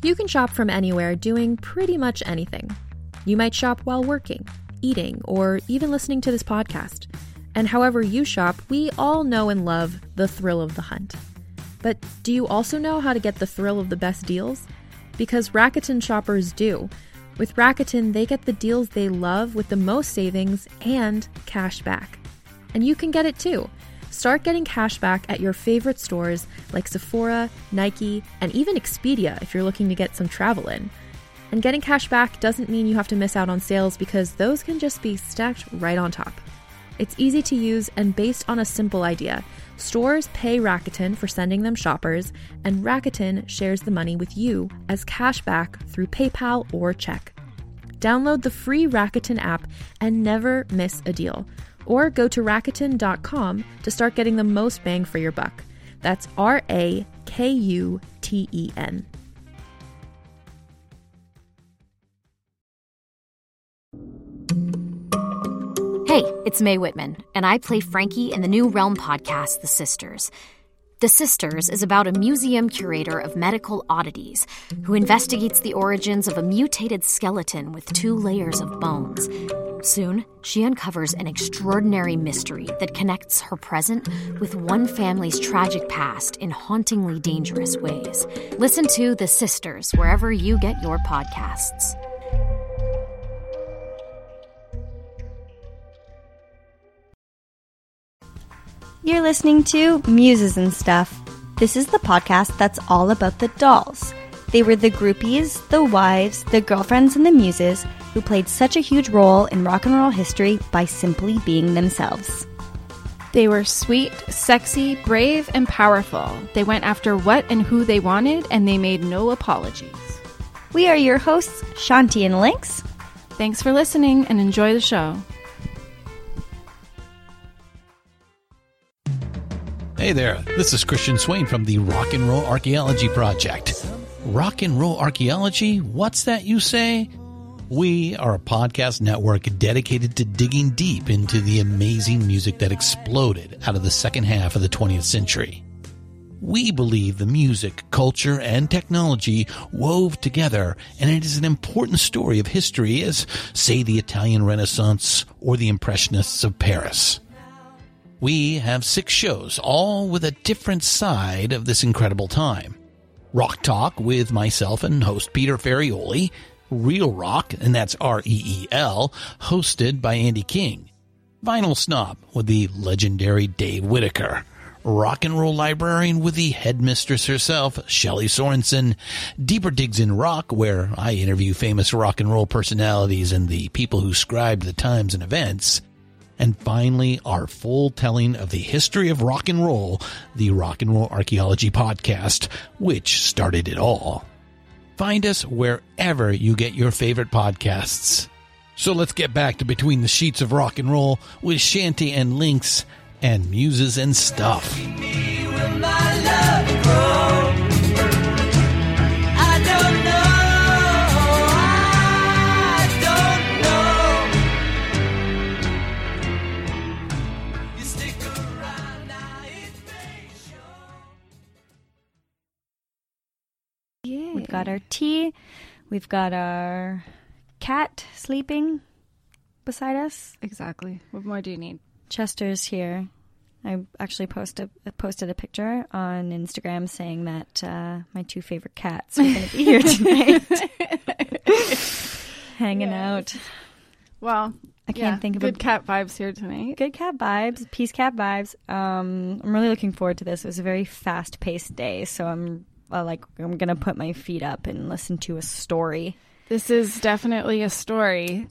You can shop from anywhere doing pretty much anything. You might shop while working, eating, or even listening to this podcast. And however you shop, we all know and love the thrill of the hunt. But do you also know how to get the thrill of the best deals? Because Rakuten shoppers do. With Rakuten, they get the deals they love with the most savings and cash back. And you can get it too. Start getting cash back at your favorite stores like Sephora, Nike, and even Expedia if you're looking to get some travel in. And getting cash back doesn't mean you have to miss out on sales because those can just be stacked right on top. It's easy to use and based on a simple idea. Stores pay Rakuten for sending them shoppers, and Rakuten shares the money with you as cash back through PayPal or check. Download the free Rakuten app and never miss a deal. Or go to Rakuten.com to start getting the most bang for your buck. That's Rakuten. Hey, it's Mae Whitman, and I play Frankie in the new Realm podcast, The Sisters. The Sisters is about a museum curator of medical oddities who investigates the origins of a mutated skeleton with 2 layers of bones. Soon, she uncovers an extraordinary mystery that connects her present with one family's tragic past in hauntingly dangerous ways. Listen to The Sisters wherever you get your podcasts. You're listening to Muses and Stuff. This is the podcast that's all about the dolls. They were the groupies, the wives, the girlfriends, and the muses who played such a huge role in rock and roll history by simply being themselves. They were sweet, sexy, brave, and powerful. They went after what and who they wanted, and they made no apologies. We are your hosts, Shanti and Lynx. Thanks for listening, and enjoy the show. Hey there, this is Christian Swain from the Rock and Roll Archaeology Project. Rock and Roll Archaeology? What's that, you say? We are a podcast network dedicated to digging deep into the amazing music that exploded out of the second half of the 20th century. We believe the music, culture, and technology wove together, and it is an important story of history as, say, the Italian Renaissance or the Impressionists of Paris. We have 6 shows, all with a different side of this incredible time. Rock Talk with myself and host Peter Ferrioli. Real Rock, and that's R-E-E-L, hosted by Andy King. Vinyl Snob with the legendary Dave Whitaker. Rock and Roll Librarian with the headmistress herself, Shelley Sorensen. Deeper Digs in Rock, where I interview famous rock and roll personalities and the people who scribed the times and events. And finally, our full telling of the history of rock and roll, the Rock and Roll Archaeology Podcast, which started it all. Find us wherever you get your favorite podcasts. So let's get back to Between the Sheets of Rock and Roll with Shanti and Lynx and Muses and Stuff. We've got our tea. We've got our cat sleeping beside us. Exactly. What more do you need? Chester's here. I actually posted a picture on Instagram saying that my 2 favorite cats are going to be here tonight. Hanging out. Well, I can't think of good cat vibes here tonight. Good cat vibes. Peace cat vibes. I'm really looking forward to this. It was a very fast-paced day, so I'm going to put my feet up and listen to a story. This is definitely a story.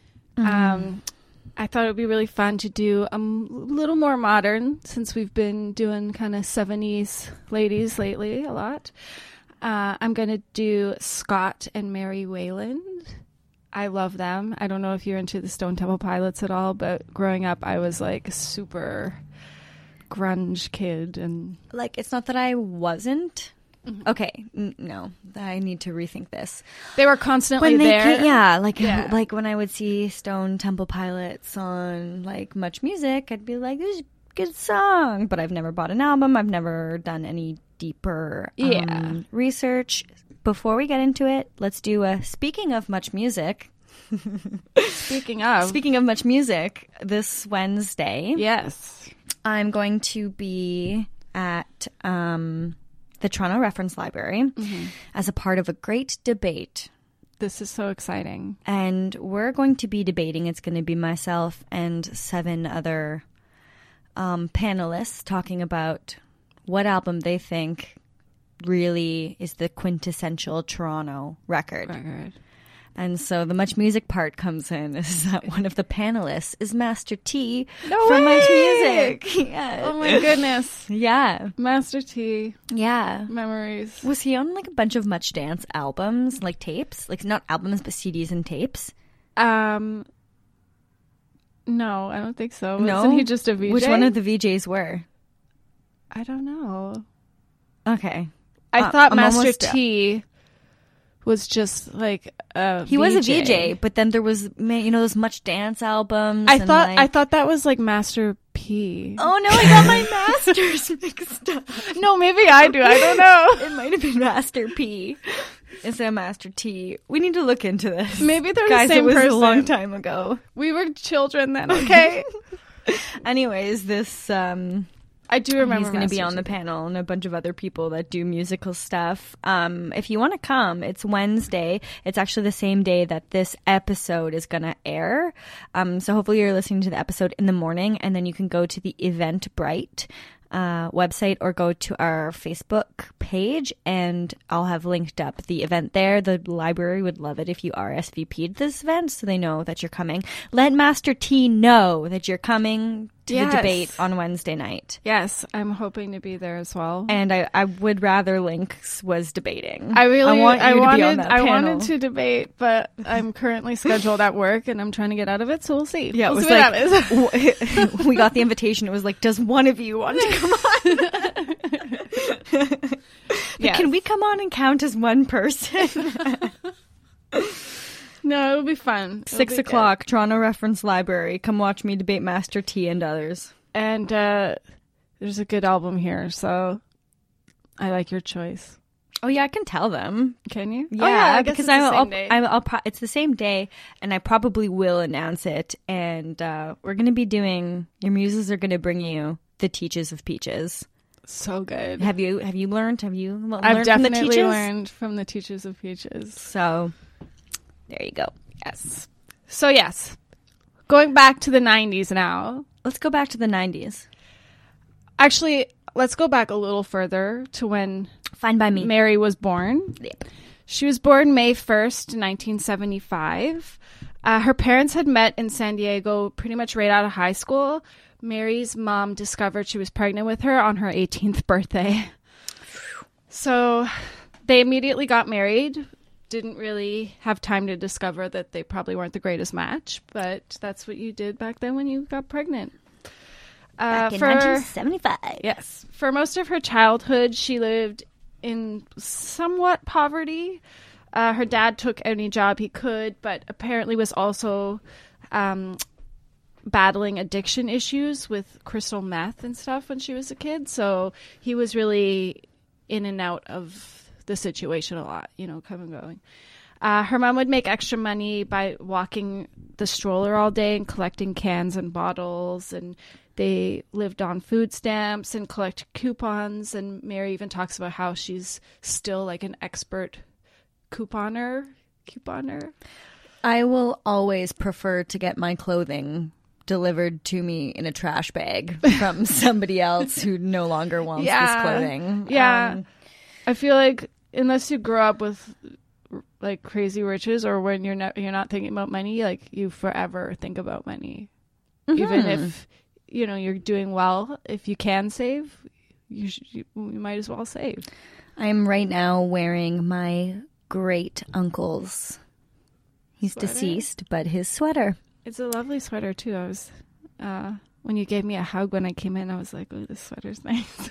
I thought it would be really fun to do a little more modern since we've been doing kind of 70s ladies lately a lot. I'm going to do Scott and Mary Wayland. I love them. I don't know if you're into the Stone Temple Pilots at all, but growing up I was like a super grunge kid. And it's not that I wasn't. Okay, no, I need to rethink this. They were constantly there. Like when I would see Stone Temple Pilots on like Much Music, I'd be like, "This is a good song," but I've never bought an album. I've never done any deeper research. before we get into it, let's do a speaking of much music. Speaking of much music, this Wednesday, yes, I'm going to be at the Toronto Reference Library as a part of a great debate. This is so exciting. And we're going to be debating. It's going to be myself and 7 other panelists talking about what album they think really is the quintessential Toronto record. And so the much music part comes in is that one of the panelists is Master T from Much Music. Yeah. Oh my goodness. Yeah. Master T. Yeah. Memories. Was he on like a bunch of Much Dance albums, like tapes? Like not albums, but CDs and tapes? No, I don't think so. No? Wasn't he just a VJ? Which one of the VJs were? I don't know. Okay. I thought I'm Master almost- T was just like a He VJ. was a VJ, but then there was, those Much Dance albums. I thought that was like Master P. Oh no, I got my masters mixed up. No, maybe I do. I don't know. It might have been Master P instead of Master T. We need to look into this. Maybe they're Guys, the same it was person. a long time ago. We were children then, okay? Anyways, this I do remember he's going to be Master on the T. panel and a bunch of other people that do musical stuff. If you want to come, it's Wednesday. It's actually the same day that this episode is going to air. So hopefully you're listening to the episode in the morning, and then you can go to the Eventbrite website or go to our Facebook page, and I'll have linked up the event there. The library would love it if you RSVP'd this event so they know that you're coming. Let Master T know that you're coming to Yes. the debate on Wednesday night. Yes, I'm hoping to be there as well. And I would rather Links was debating. I wanted panel. to debate, but I'm currently scheduled at work and I'm trying to get out of it, so we'll see. Yeah, we'll it see was what like happens. we got the invitation. It was like, does one of you want to come on? But Yes. can we come on and count as one person? No, it'll be fun. It'll 6 be o'clock, Toronto Reference Library. Come watch me debate Master T and others. good. And there's a good album here, so I like your choice. Oh yeah, I can tell them. Can you? Yeah, Oh, yeah, I guess because it's the same day. it's the same day, and I probably will announce it. And we're going to be doing. Your muses are going to bring you the Teaches of Peaches. So good. Have you learned? Have you learned I've from the definitely Teaches? learned from the Teachers of Peaches. So there you go. Yes. So yes, going back to the 90s now. Let's go back to the 90s. Actually, let's go back a little further to when Fine by me. Mary was born. Yep. She was born May 1st, 1975. Her parents had met in San Diego pretty much right out of high school. Mary's mom discovered she was pregnant with her on her 18th birthday. So they immediately got married. Didn't really have time to discover that they probably weren't the greatest match, but that's what you did back then when you got pregnant. Back in 1975. Yes. For most of her childhood, she lived in somewhat poverty. Her dad took any job he could, but apparently was also battling addiction issues with crystal meth and stuff when she was a kid. So he was really in and out of the situation a lot, coming and going. Her mom would make extra money by walking the stroller all day and collecting cans and bottles, and they lived on food stamps and collected coupons. And Mary even talks about how she's still like an expert couponer. I will always prefer to get my clothing delivered to me in a trash bag from somebody else who no longer wants this clothing. Yeah. I feel like unless you grow up with like crazy riches, or when you're not thinking about money, like you forever think about money. Even if you're doing well, if you can save, you might as well save. I'm right now wearing my great uncle's. He's Sweater? deceased, but his sweater. It's a lovely sweater too. I was when you gave me a hug when I came in, I was like, "Oh, this sweater's nice."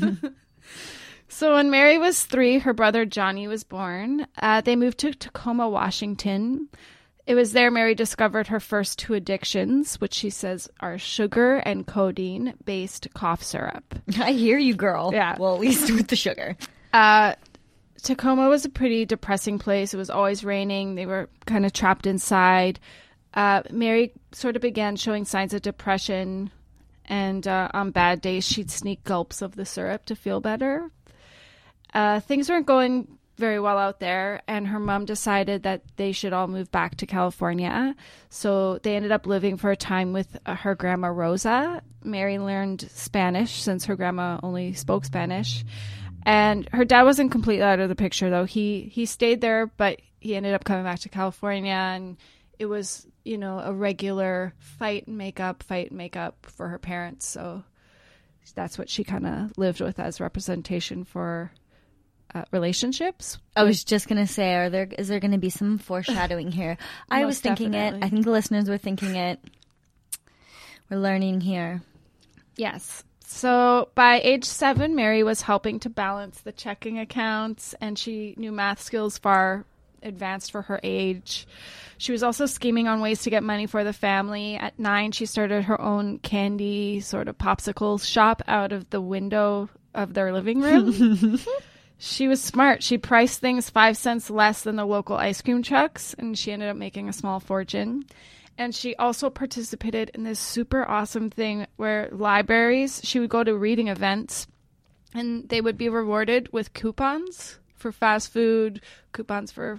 So when Mary was 3, her brother Johnny was born. They moved to Tacoma, Washington. It was there Mary discovered her first 2 addictions, which she says are sugar and codeine-based cough syrup. I hear you, girl. Yeah. Well, at least with the sugar. Tacoma was a pretty depressing place. It was always raining. They were kind of trapped inside. Mary sort of began showing signs of depression, and on bad days, she'd sneak gulps of the syrup to feel better. Things weren't going very well out there, and her mom decided that they should all move back to California. So they ended up living for a time with her grandma Rosa. Mary learned Spanish since her grandma only spoke Spanish. And her dad wasn't completely out of the picture, though. He stayed there, but he ended up coming back to California, and it was, you know, a regular fight and make up for her parents. So that's what she kind of lived with as representation for relationships. I was just going to say, is there going to be some foreshadowing here? I was thinking definitely. it. I think the listeners were thinking it. We're learning here. Yes. So by age 7, Mary was helping to balance the checking accounts, and she knew math skills far advanced for her age. She was also scheming on ways to get money for the family. At 9, she started her own candy sort of popsicle shop out of the window of their living room. She was smart. She priced things 5 cents less than the local ice cream trucks, and she ended up making a small fortune. And she also participated in this super awesome thing where libraries, she would go to reading events, and they would be rewarded with coupons for fast food, coupons for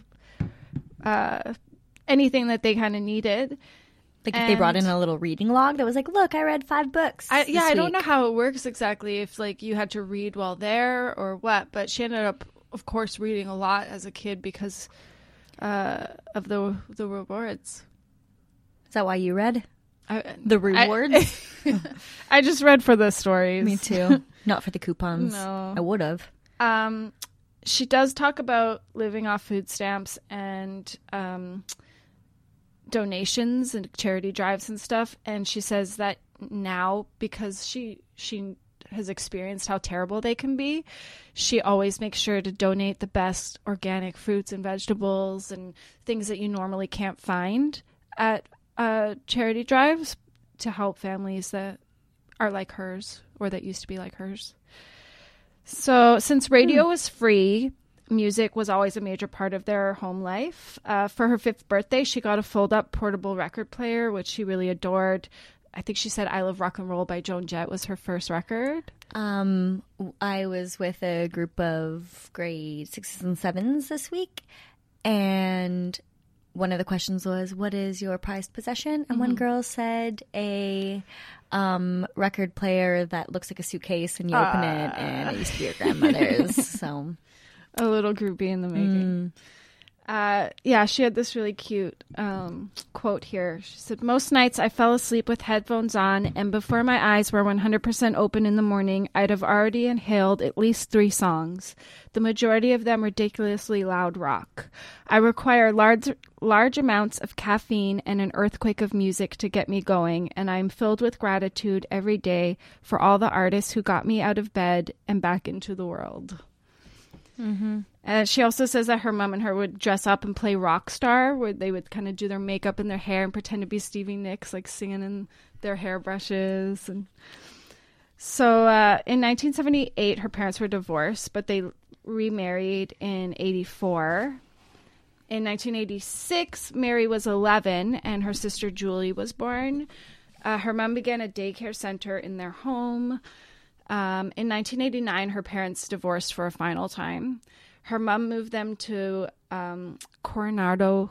anything that they kind of needed. Like if they brought in a little reading log that was like, look, I read 5 books. I this don't week. know how it works exactly, if like you had to read while there or what, but she ended up, of course, reading a lot as a kid because of the rewards. Is that why you read? The rewards? I just read for the stories. Me too. Not for the coupons. No. I would have. She does talk about living off food stamps and donations and charity drives and stuff, and she says that now, because she has experienced how terrible they can be, she always makes sure to donate the best organic fruits and vegetables and things that you normally can't find at charity drives to help families that are like hers or that used to be like hers. So since radio was free, music was always a major part of their home life. For her 5th birthday, she got a fold-up portable record player, which she really adored. I think she said I Love Rock and Roll by Joan Jett was her first record. I was with a group of grade 6s and 7s this week, and one of the questions was, what is your prized possession? And one girl said a record player that looks like a suitcase, and you open it, and it used to be your grandmother's. So a little groupie in the making. Yeah, she had this really cute quote here. She said, most nights I fell asleep with headphones on, and before my eyes were 100% open in the morning, I'd have already inhaled at least 3 songs, the majority of them ridiculously loud rock. I require large amounts of caffeine and an earthquake of music to get me going, and I'm filled with gratitude every day for all the artists who got me out of bed and back into the world. And she also says that her mom and her would dress up and play rock star, where they would kind of do their makeup and their hair and pretend to be Stevie Nicks, like singing in their hairbrushes. And so in 1978, her parents were divorced, but they remarried in 84. In 1986, Mary was 11 and her sister Julie was born. Her mom began a daycare center in their home. In 1989, her parents divorced for a final time. Her mom moved them to Coronado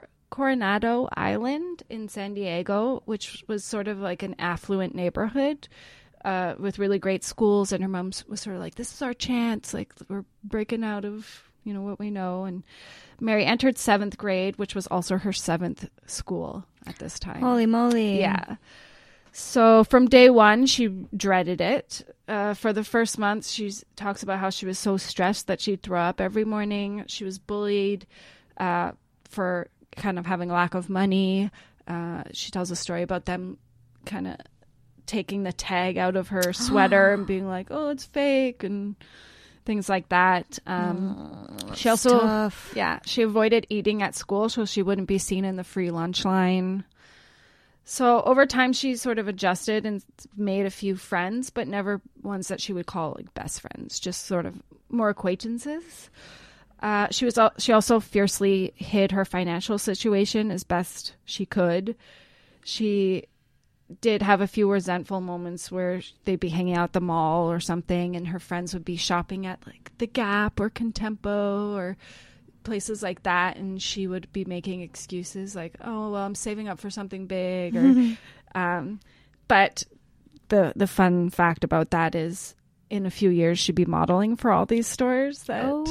Island in San Diego, which was sort of like an affluent neighborhood with really great schools. And her mom was sort of like, this is our chance. Like, we're breaking out of, you know, what we know. And Mary entered 7th grade, which was also her 7th school at this time. Holy moly. Yeah. So from day one, she dreaded it. For the first month, she talks about how she was so stressed that she'd throw up every morning. She was bullied for kind of having a lack of money. She tells a story about them kind of taking the tag out of her sweater and being like, oh, it's fake, and things like that. She also, tough. She avoided eating at school so she wouldn't be seen in the free lunch line. So over time, she sort of adjusted and made a few friends, but never ones that she would call like best friends, just sort of more acquaintances. She also fiercely hid her financial situation as best she could. She did have a few resentful moments where they'd be hanging out at the mall or something, and her friends would be shopping at like the Gap or Contempo or places like that, and she would be making excuses like, oh, well, I'm saving up for something big. Or, but the fun fact about that is in a few years she'd be modeling for all these stores.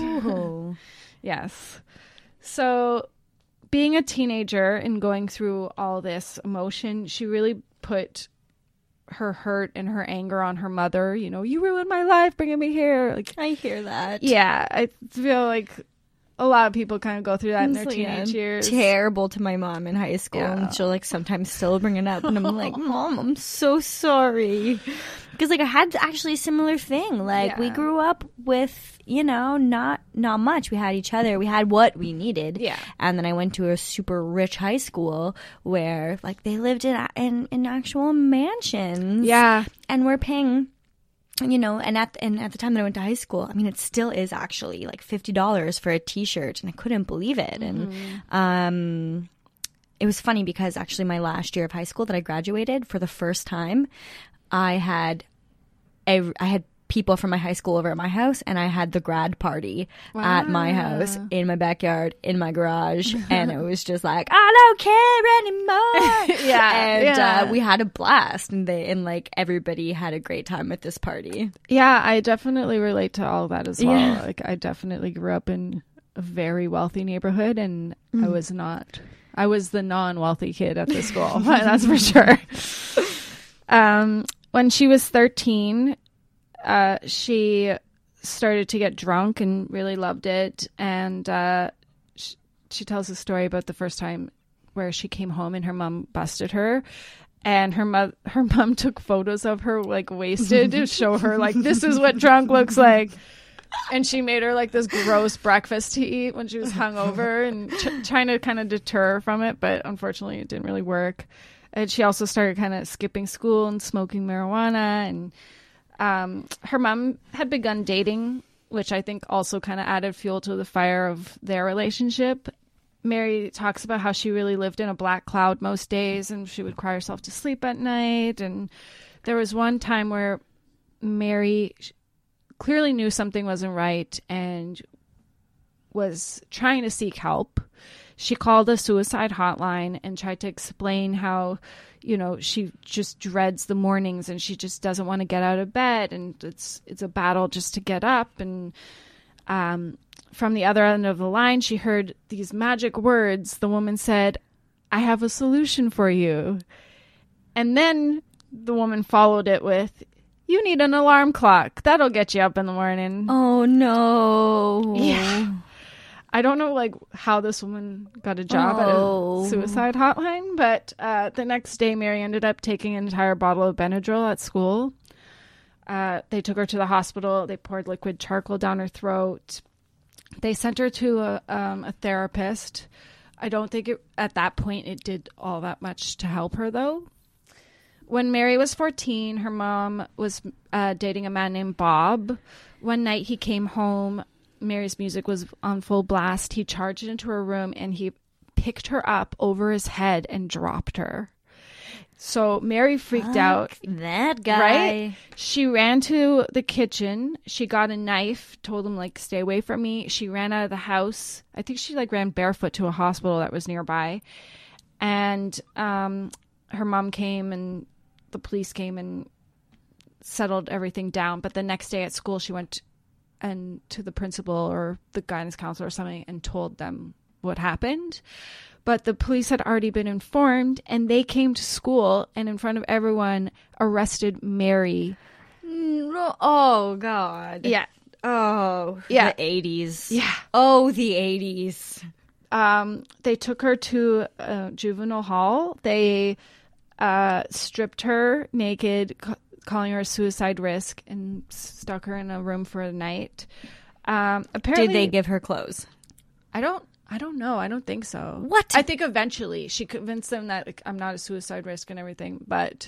Yes. So being a teenager and going through all this emotion, she really put her hurt and her anger on her mother. You know, you ruined my life bringing me here. Like, I hear that. Yeah, I feel like a lot of people kind of go through that in their teenage years. Terrible to my mom in high school, and she'll like sometimes still bring it up, and I'm like, Mom, I'm so sorry, because like I had actually a similar thing. Like we grew up with, you know, not much. We had each other. We had what we needed. Yeah. And then I went to a super rich high school where like they lived in actual mansions. Yeah. And we're paying, you know, and at the time that I went to high school, I mean, it still is actually like $50 for a T-shirt, and I couldn't believe it. And it was funny because actually my last year of high school that I graduated, for the first time, I had people from my high school over at my house, and I had the grad party at my house, in my backyard, in my garage, and it was just like, I don't care anymore. We had a blast, and like everybody had a great time at this party. Yeah, I definitely relate to all of that as well. Yeah. Like I definitely grew up in a very wealthy neighborhood, and I was the non-wealthy kid at the school. That's for sure. When she was 13, she started to get drunk and really loved it. And she tells a story about the first time where she came home and her mom busted her. And her mom took photos of her like wasted to show her like, this is what drunk looks like. And she made her like this gross breakfast to eat when she was hungover, and trying to kind of deter her from it. But unfortunately, it didn't really work. And she also started kind of skipping school and smoking marijuana. And her mom had begun dating, which I think also kind of added fuel to the fire of their relationship. Mary talks about how she really lived in a black cloud most days, and she would cry herself to sleep at night. And there was one time where Mary clearly knew something wasn't right and was trying to seek help. She called a suicide hotline and tried to explain how, you know, she just dreads the mornings and she just doesn't want to get out of bed, and it's a battle just to get up. And from the other end of the line, she heard these magic words. The woman said, "I have a solution for you." And then the woman followed it with, "You need an alarm clock. That'll get you up in the morning." Oh, no. Yeah. I don't know like how this woman got a job at a suicide hotline, but the next day Mary ended up taking an entire bottle of Benadryl at school. They took her to the hospital. They poured liquid charcoal down her throat. They sent her to a therapist. I don't think at that point it did all that much to help her, though. When Mary was 14, her mom was dating a man named Bob. One night he came home. Mary's music was on full blast. He charged into her room and he picked her up over his head and dropped her. So Mary freaked out. That guy. Right? She ran to the kitchen. She got a knife, told him, like, stay away from me. She ran out of the house. I think she, like, ran barefoot to a hospital that was nearby. And her mom came and the police came and settled everything down. But the next day at school, she went to the principal or the guidance counselor or something and told them what happened. But the police had already been informed, and they came to school and in front of everyone arrested Mary. Oh, God. Yeah. Oh, yeah. The 80s. Yeah. Oh, the 80s. They took her to juvenile hall. They stripped her naked, calling her a suicide risk, and stuck her in a room for a night. Apparently, did they give her clothes? I don't know. I don't think so. What? I think eventually she convinced them that, like, I'm not a suicide risk and everything, but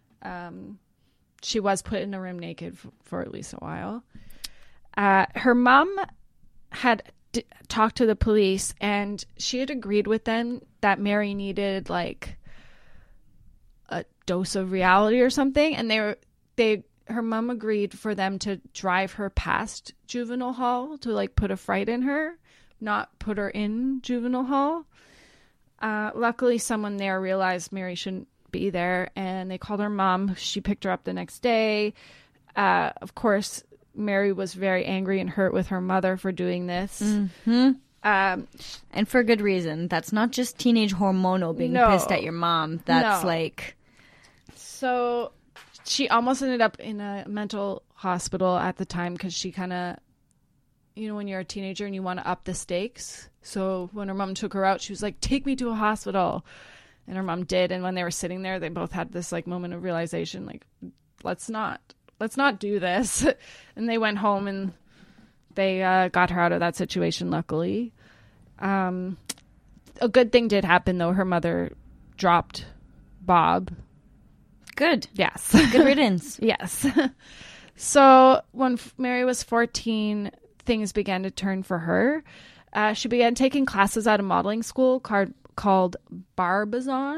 she was put in a room naked for at least a while. Her mom had talked to the police, and she had agreed with them that Mary needed like a dose of reality or something, and her mom agreed for them to drive her past juvenile hall to like put a fright in her, not put her in juvenile hall. Luckily, someone there realized Mary shouldn't be there, and they called her mom. She picked her up the next day. Of course, Mary was very angry and hurt with her mother for doing this. Mm-hmm. And for good reason. That's not just teenage hormonal being pissed at your mom. That's like... So she almost ended up in a mental hospital at the time because she kind of, you know, when you're a teenager and you want to up the stakes. So when her mom took her out, she was like, take me to a hospital. And her mom did. And when they were sitting there, they both had this like moment of realization, like, let's not do this. And they went home and they got her out of that situation, luckily. A good thing did happen, though. Her mother dropped Bob. Good. Yes. Good riddance. Yes. So when Mary was 14, things began to turn for her. She began taking classes at a modeling school called Barbizon.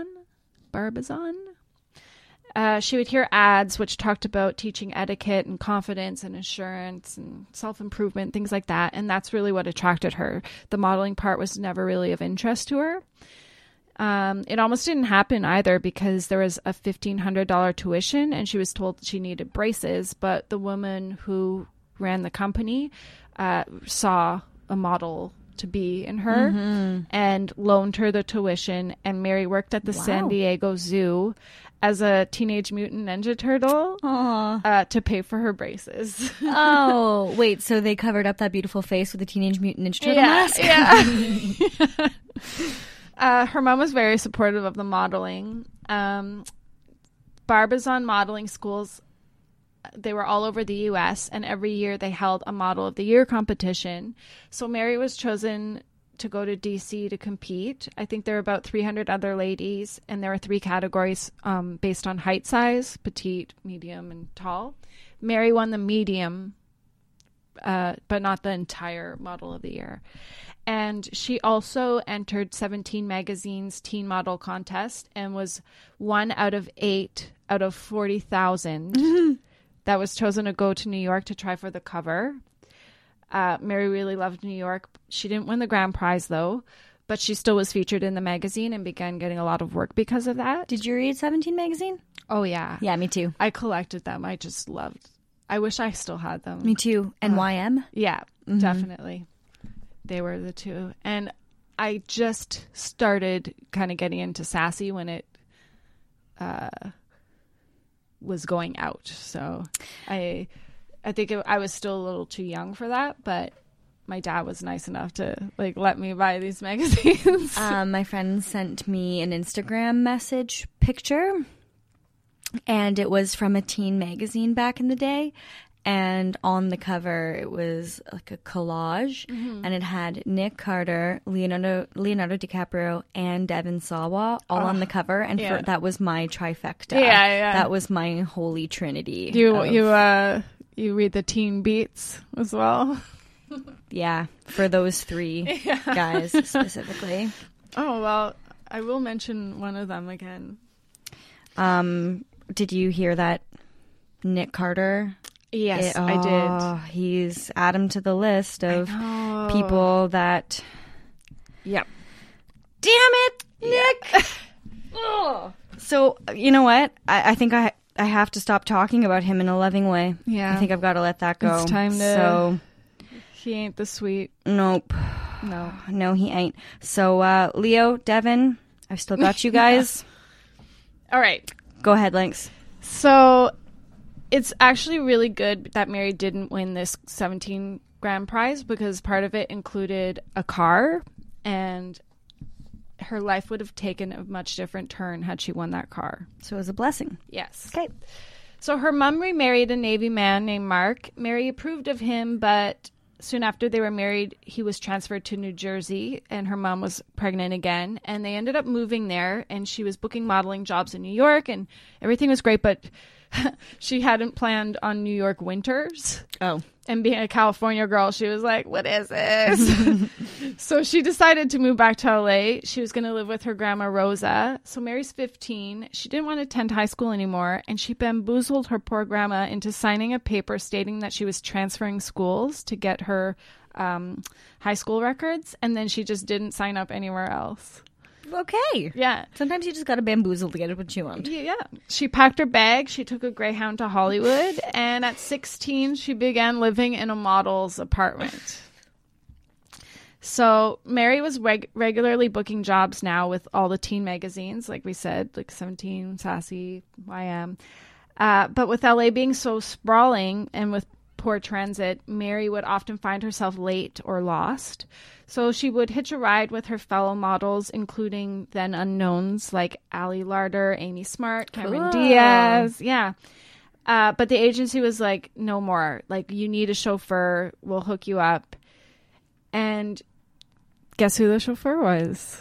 She would hear ads which talked about teaching etiquette and confidence and assurance and self-improvement, things like that. And that's really what attracted her. The modeling part was never really of interest to her. It almost didn't happen either because there was a $1,500 tuition and she was told she needed braces. But the woman who ran the company saw a model to be in her and loaned her the tuition. And Mary worked at the San Diego Zoo as a Teenage Mutant Ninja Turtle to pay for her braces. Oh, wait, so they covered up that beautiful face with a Teenage Mutant Ninja Turtle mask? Yeah. Her mom was very supportive of the modeling. Barbizon modeling schools, they were all over the U.S., and every year they held a Model of the Year competition. So Mary was chosen to go to D.C. to compete. I think there were about 300 other ladies, and there were 3 categories based on height size, petite, medium, and tall. Mary won the medium, but not the entire Model of the Year. And she also entered 17 Magazine's teen model contest and was 1 out of 8 out of 40,000 that was chosen to go to New York to try for the cover. Mary really loved New York. She didn't win the grand prize, though, but she still was featured in the magazine and began getting a lot of work because of that. Did you read 17 Magazine? Oh, yeah. Yeah, me too. I collected them. I just loved. I wish I still had them. Me too. NYM? Yeah, definitely. They were the 2. And I just started kind of getting into Sassy when it was going out. So I think I was still a little too young for that, but my dad was nice enough to like let me buy these magazines. My friend sent me an Instagram message picture, and it was from a teen magazine back in the day. And on the cover, it was like a collage, and it had Nick Carter, Leonardo DiCaprio, and Devon Sawa all on the cover. And that was my trifecta. Yeah. That was my holy trinity. You read the Teen Beats as well? Yeah, for those 3 guys specifically. Oh, well, I will mention one of them again. Did you hear that Nick Carter... Yes, I did. He's added to the list of people that... Yep. Damn it, Nick! So, you know what? I think I have to stop talking about him in a loving way. Yeah. I think I've got to let that go. It's time to... So, he ain't the sweet. Nope. No, he ain't. So, Leo, Devin, I've still got you guys. All right. Go ahead, Lynx. So... It's actually really good that Mary didn't win this 17 grand prize because part of it included a car, and her life would have taken a much different turn had she won that car. So it was a blessing. Yes. Okay. So her mom remarried a Navy man named Mark. Mary approved of him, but soon after they were married, he was transferred to New Jersey, and her mom was pregnant again, and they ended up moving there, and she was booking modeling jobs in New York, and everything was great, but... she hadn't planned on New York winters. Oh. And being a California girl, she was like, what is this? So she decided to move back to LA. She was going to live with her grandma, Rosa. So Mary's 15. She didn't want to attend high school anymore. And she bamboozled her poor grandma into signing a paper stating that she was transferring schools to get her high school records. And then she just didn't sign up anywhere else. Okay. Yeah. Sometimes you just got to bamboozle to get what you want. Yeah. She packed her bag. She took a Greyhound to Hollywood. And at 16, she began living in a model's apartment. So Mary was regularly booking jobs now with all the teen magazines, like we said, like 17, Sassy, YM. But with LA being so sprawling and with poor transit, Mary would often find herself late or lost. So she would hitch a ride with her fellow models, including then unknowns like Allie Larder, Amy Smart, Cameron Diaz. Yeah. But the agency was like, no more. Like, you need a chauffeur. We'll hook you up. And guess who the chauffeur was?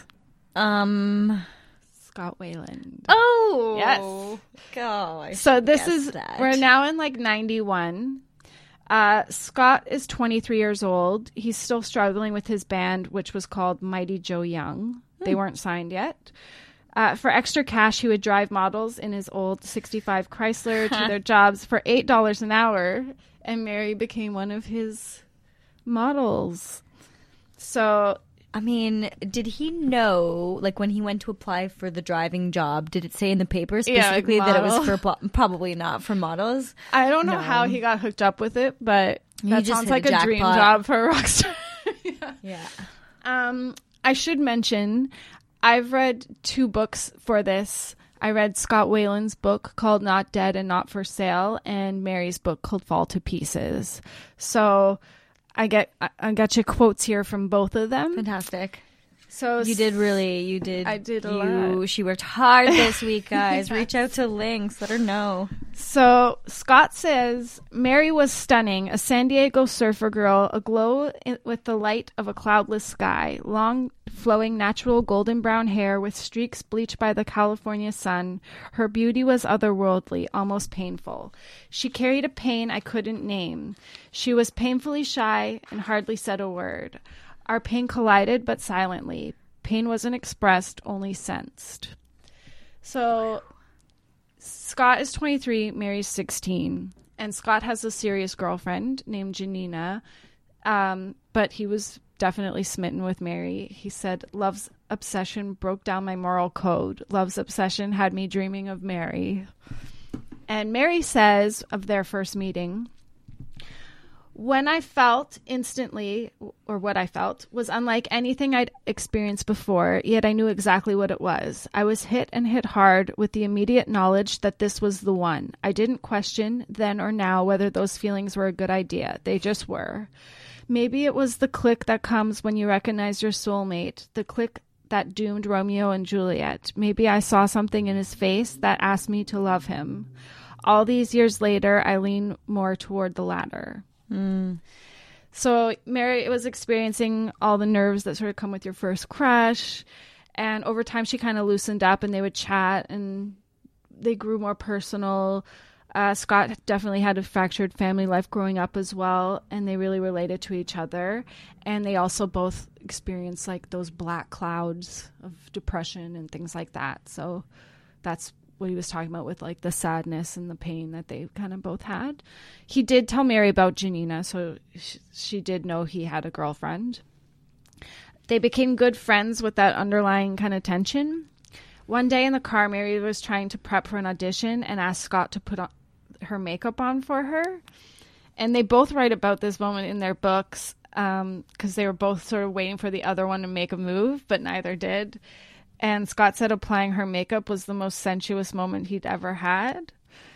Scott Weiland. Oh. Yes. God. So we're now in like 91. Scott is 23 years old. He's still struggling with his band, which was called Mighty Joe Young. They weren't signed yet. For extra cash, he would drive models in his old 65 Chrysler to their jobs for $8 an hour, and Mary became one of his models. So, I mean, did he know, like, when he went to apply for the driving job, did it say in the paper specifically that it was for, probably not for models? I don't know how he got hooked up with it, but that just sounds hit like a a dream jackpot. job for a rock star. Yeah. I should mention, I've read 2 books for this. I read Scott Weiland's book called Not Dead and Not for Sale, and Mary's book called Fall to Pieces. So I got your quotes here from both of them. Fantastic. So You did. I did a lot. She worked hard this week, guys. Reach out to Lynx. Let her know. So Scott says, Mary was stunning, a San Diego surfer girl, aglow with the light of a cloudless sky, long flowing natural golden brown hair with streaks bleached by the California sun. Her beauty was otherworldly, almost painful. She carried a pain I couldn't name. She was painfully shy and hardly said a word. Our pain collided, but silently. Pain wasn't expressed, only sensed. So Scott is 23, Mary's 16, and Scott has a serious girlfriend named Janina, but he was definitely smitten with Mary. He said, love's obsession broke down my moral code. Love's obsession had me dreaming of Mary. And Mary says of their first meeting, when I felt instantly, or what I felt, was unlike anything I'd experienced before, yet I knew exactly what it was. I was hit and hit hard with the immediate knowledge that this was the one. I didn't question then or now whether those feelings were a good idea. They just were. Maybe it was the click that comes when you recognize your soulmate, the click that doomed Romeo and Juliet. Maybe I saw something in his face that asked me to love him. All these years later, I lean more toward the latter. So Mary was experiencing all the nerves that sort of come with your first crush, and over time she kind of loosened up and they would chat and they grew more personal. Scott definitely had a fractured family life growing up as well, and they really related to each other, and they also both experienced like those black clouds of depression and things like that. So that's what he was talking about with like the sadness and the pain that they kind of both had. He did tell Mary about Janina, so she did know he had a girlfriend. They became good friends with that underlying kind of tension. One day in the car, Mary was trying to prep for an audition and asked Scott to put her makeup on for her. And they both write about this moment in their books because they were both sort of waiting for the other one to make a move, but neither did. And Scott said applying her makeup was the most sensuous moment he'd ever had.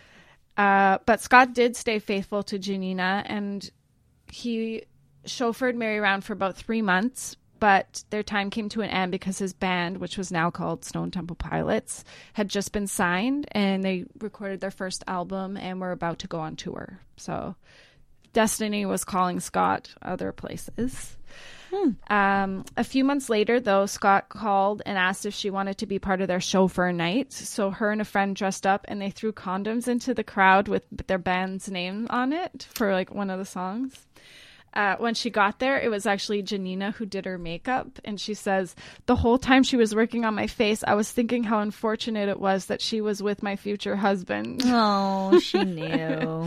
But Scott did stay faithful to Janina, and he chauffeured Mary around for about 3 months, but their time came to an end because his band, which was now called Stone Temple Pilots, had just been signed, and they recorded their first album and were about to go on tour. So destiny was calling Scott other places. A few months later, though, Scott called and asked if she wanted to be part of their show for a night. So her and a friend dressed up and they threw condoms into the crowd with their band's name on it for like one of the songs. When she got there, it was actually Janina who did her makeup. And she says, the whole time she was working on my face, I was thinking how unfortunate it was that she was with my future husband. Oh, she knew.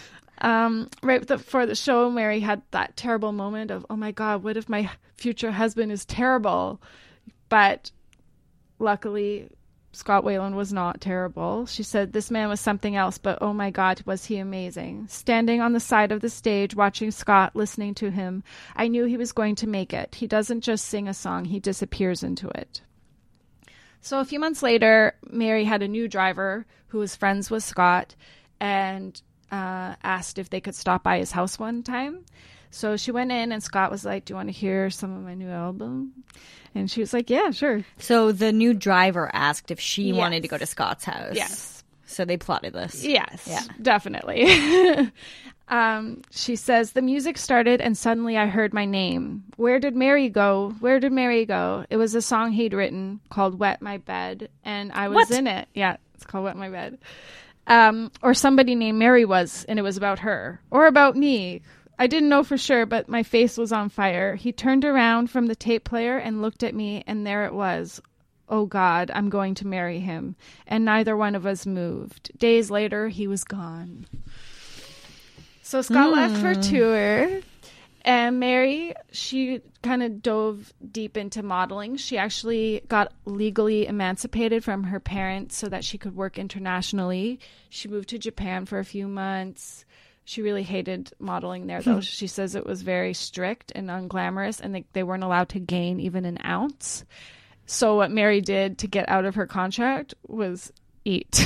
Right before the show, Mary had that terrible moment of, oh my God, what if my future husband is terrible? But luckily, Scott Weiland was not terrible. She said, this man was something else, but oh my God, was he amazing. Standing on the side of the stage, watching Scott, listening to him, I knew he was going to make it. He doesn't just sing a song, he disappears into it. So a few months later, Mary had a new driver who was friends with Scott and asked if they could stop by his house one time. So she went in and Scott was like, do you want to hear some of my new album? And she was like, yeah, sure. So the new driver asked if she wanted to go to Scott's house. Yes. So they plotted this. Yes, Yeah. definitely. She says, the music started and suddenly I heard my name. Where did Mary go? Where did Mary go? It was a song he'd written called Wet My Bed. And I was in it. Yeah, it's called Wet My Bed. Or somebody named Mary was, and it was about her. Or about me. I didn't know for sure, but my face was on fire. He turned around from the tape player and looked at me, and there it was. Oh, God, I'm going to marry him. And neither one of us moved. Days later, he was gone. So Scott left for tour, and Mary, she kind of dove deep into modeling. She actually got legally emancipated from her parents so that she could work internationally. She moved to Japan for a few months. She really hated modeling there, though. She says it was very strict and unglamorous, and they weren't allowed to gain even an ounce. So what Mary did to get out of her contract was eat.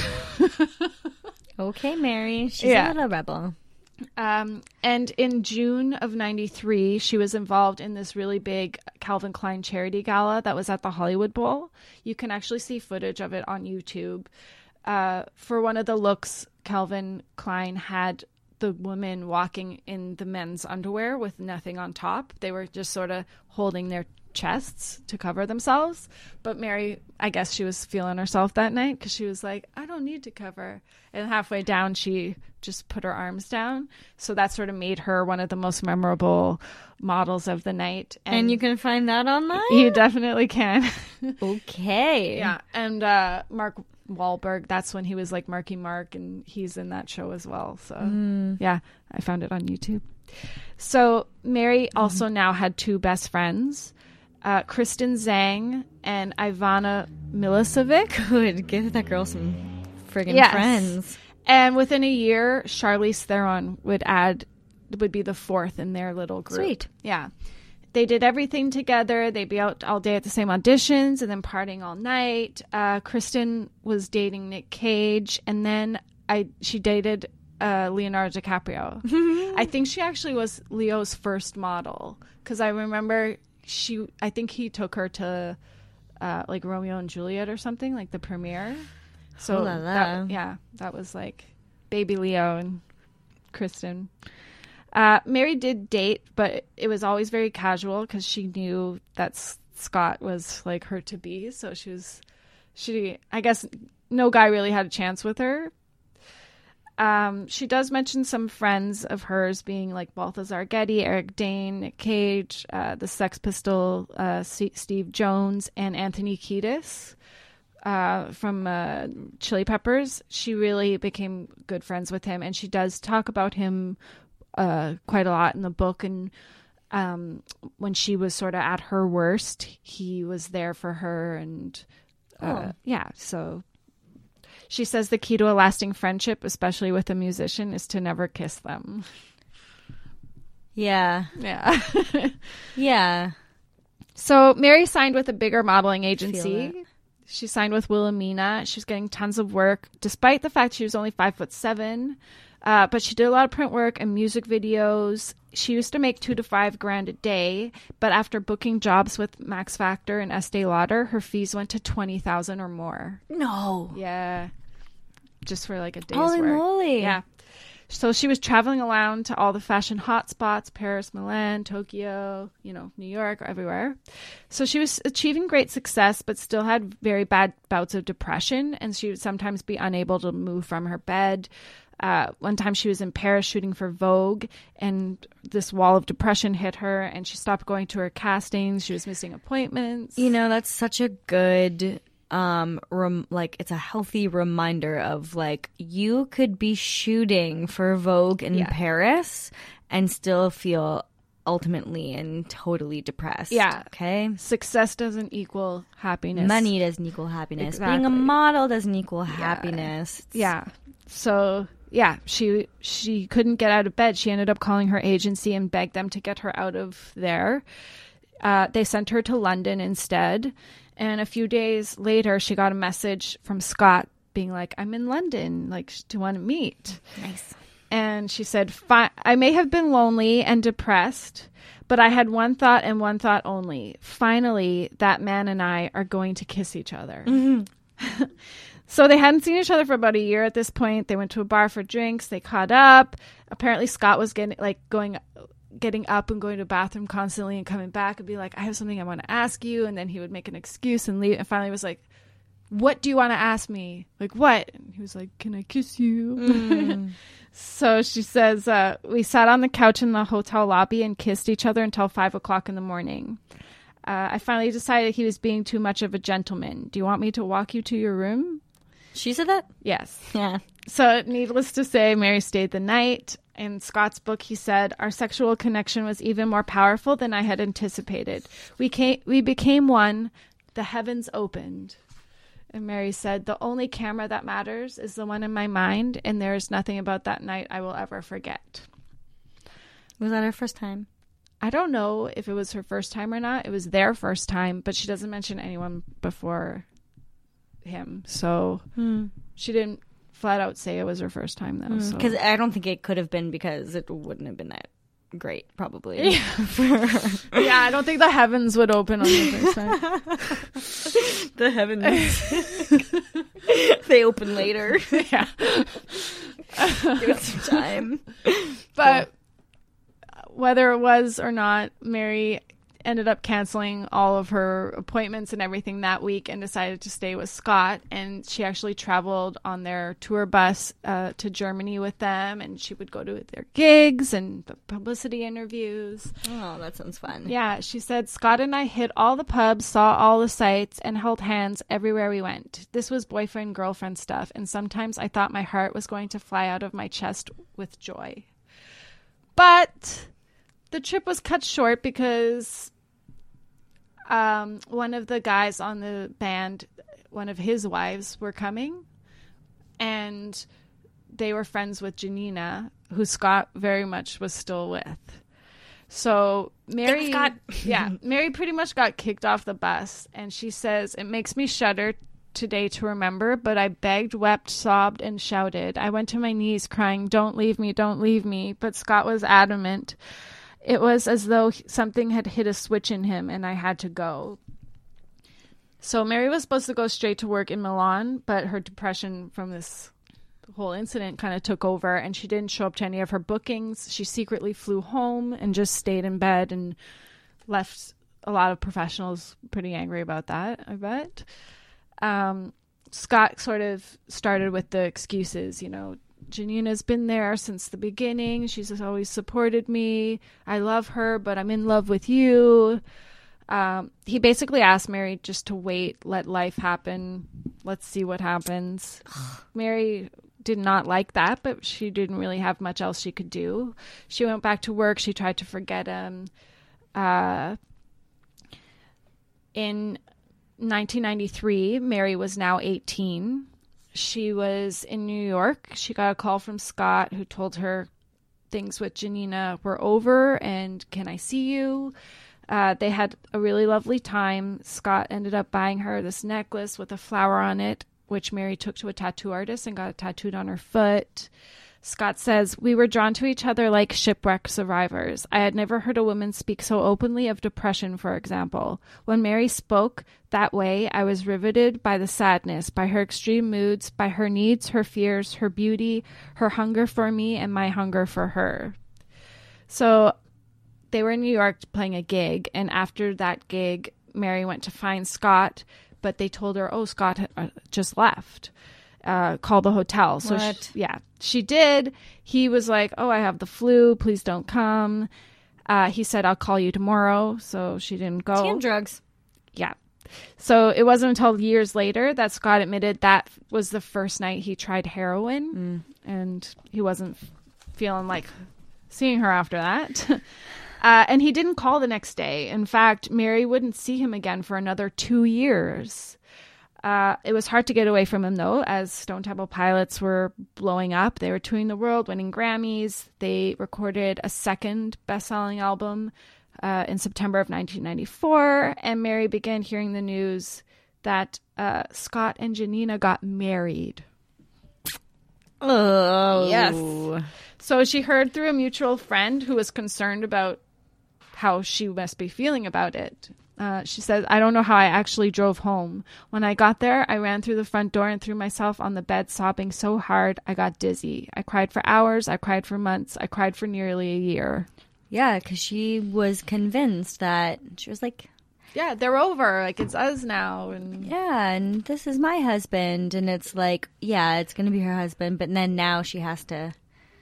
Okay, Mary. She's a little rebel. And in June of 93, she was involved in this really big Calvin Klein charity gala that was at the Hollywood Bowl. You can actually see footage of it on YouTube. For one of the looks, Calvin Klein had the woman walking in the men's underwear with nothing on top. They were just sort of holding their chests to cover themselves. But Mary, I guess she was feeling herself that night because she was like, I don't need to cover. And halfway down, she just put her arms down. So that sort of made her one of the most memorable models of the night. And you can find that online? You definitely can. Okay. Yeah. And Mark Wahlberg, that's when he was like Marky Mark, and he's in that show as well. So yeah, I found it on YouTube. So Mary also now had two best friends, Kristen Zhang and Ivana Milicevic. Good. Give that girl some friggin' friends. And within a year, Charlize Theron would be the fourth in their little group. Sweet. Yeah. They did everything together. They'd be out all day at the same auditions and then partying all night. Kristen was dating Nick Cage, and then she dated Leonardo DiCaprio. I think she actually was Leo's first model because I remember I think he took her to like Romeo and Juliet or something, like the premiere. So that was like baby Leo and Kristen. Mary did date, but it was always very casual because she knew that Scott was like her to be. So I guess no guy really had a chance with her. She does mention some friends of hers being like Balthazar Getty, Eric Dane, Nick Cage, the Sex Pistol, Steve Jones, and Anthony Kiedis from Chili Peppers. She really became good friends with him, and she does talk about him quite a lot in the book. And when she was sort of at her worst, he was there for her. And so she says the key to a lasting friendship, especially with a musician, is to never kiss them. Yeah. Yeah. Yeah. So Mary signed with a bigger modeling agency. She signed with Wilhelmina. She was getting tons of work, despite the fact she was only 5'7". But she did a lot of print work and music videos. She used to make $2,000 to $5,000 a day, but after booking jobs with Max Factor and Estee Lauder, her fees went to $20,000 or more. No. Yeah, just for like a day's Holy work. moly. Yeah. So she was traveling around to all the fashion hotspots, Paris, Milan, Tokyo, New York, everywhere. So she was achieving great success, but still had very bad bouts of depression, and she would sometimes be unable to move from her bed. One time she was in Paris shooting for Vogue, and this wall of depression hit her, and she stopped going to her castings. She was missing appointments. That's such a good... it's a healthy reminder of you could be shooting for Vogue in Paris and still feel ultimately and totally depressed. Yeah. Okay. Success doesn't equal happiness. Money doesn't equal happiness. Exactly. Being a model doesn't equal happiness. Yeah. So she couldn't get out of bed. She ended up calling her agency and begged them to get her out of there. They sent her to London instead. And a few days later, she got a message from Scott being like, I'm in London. Do you want to meet? Nice. And she said, I may have been lonely and depressed, but I had one thought and one thought only. Finally, that man and I are going to kiss each other. Mm-hmm. So they hadn't seen each other for about a year at this point. They went to a bar for drinks. They caught up. Apparently, Scott was getting up and going to the bathroom constantly and coming back and be like, I have something I want to ask you. And then he would make an excuse and leave. And finally was like, what do you want to ask me? What? And he was like, can I kiss you? So she says, we sat on the couch in the hotel lobby and kissed each other until 5 o'clock in the morning. I finally decided he was being too much of a gentleman. Do you want me to walk you to your room? She said that? Yes. Yeah. So needless to say, Mary stayed the night. In Scott's book, he said, our sexual connection was even more powerful than I had anticipated. We became one. The heavens opened. And Mary said, the only camera that matters is the one in my mind, and there is nothing about that night I will ever forget. Was that her first time? I don't know if it was her first time or not. It was their first time, but she doesn't mention anyone before him. So she didn't flat out say it was her first time, though. Because I don't think it could have been, because it wouldn't have been that great, probably. Yeah, I don't think the heavens would open on the first time. The heavens. They open later. Yeah. Give it some time. But whether it was or not, Mary ended up canceling all of her appointments and everything that week and decided to stay with Scott. And she actually traveled on their tour bus to Germany with them, and she would go to their gigs and publicity interviews. Oh, that sounds fun. Yeah, she said, Scott and I hit all the pubs, saw all the sights, and held hands everywhere we went. This was boyfriend-girlfriend stuff, and sometimes I thought my heart was going to fly out of my chest with joy. But the trip was cut short because one of the guys on the band, one of his wives, were coming, and they were friends with Janina, who Scott very much was still with. So Mary, Mary pretty much got kicked off the bus, and she says, it makes me shudder today to remember, but I begged, wept, sobbed, and shouted. I went to my knees crying, don't leave me, don't leave me. But Scott was adamant. It was as though something had hit a switch in him, and I had to go. So Mary was supposed to go straight to work in Milan, but her depression from this whole incident kind of took over, and she didn't show up to any of her bookings. She secretly flew home and just stayed in bed and left a lot of professionals pretty angry about that, I bet. Scott sort of started with the excuses, Janina's been there since the beginning. She's always supported me. I love her, but I'm in love with you. He basically asked Mary just to wait, let life happen. Let's see what happens. Mary did not like that, but she didn't really have much else she could do. She went back to work. She tried to forget him. In 1993, Mary was now 18. She was in New York. She got a call from Scott, who told her things with Janina were over and can I see you? They had a really lovely time. Scott ended up buying her this necklace with a flower on it, which Mary took to a tattoo artist and got it tattooed on her foot. Scott says, "We were drawn to each other like shipwreck survivors. I had never heard a woman speak so openly of depression, for example. When Mary spoke that way, I was riveted by the sadness, by her extreme moods, by her needs, her fears, her beauty, her hunger for me, and my hunger for her." So they were in New York playing a gig, and after that gig, Mary went to find Scott, but they told her, "Oh, Scott just left. Call the hotel." So she did. He was like, "Oh, I have the flu. Please don't come." He said, "I'll call you tomorrow." So she didn't go. And drugs. Yeah. So it wasn't until years later that Scott admitted that was the first night he tried heroin, and he wasn't feeling like seeing her after that. And he didn't call the next day. In fact, Mary wouldn't see him again for another 2 years. It was hard to get away from him, though, as Stone Temple Pilots were blowing up. They were touring the world, winning Grammys. They recorded a second best-selling album in September of 1994, and Mary began hearing the news that Scott and Janina got married. Oh. Yes. So she heard through a mutual friend who was concerned about how she must be feeling about it. She says, "I don't know how I actually drove home. When I got there, I ran through the front door and threw myself on the bed, sobbing so hard I got dizzy. I cried for hours. I cried for months. I cried for nearly a year." Yeah, because she was convinced that she was like, "Yeah, they're over. Like, it's us now." And yeah, and this is my husband. And it's like, yeah, it's going to be her husband. But then now she has to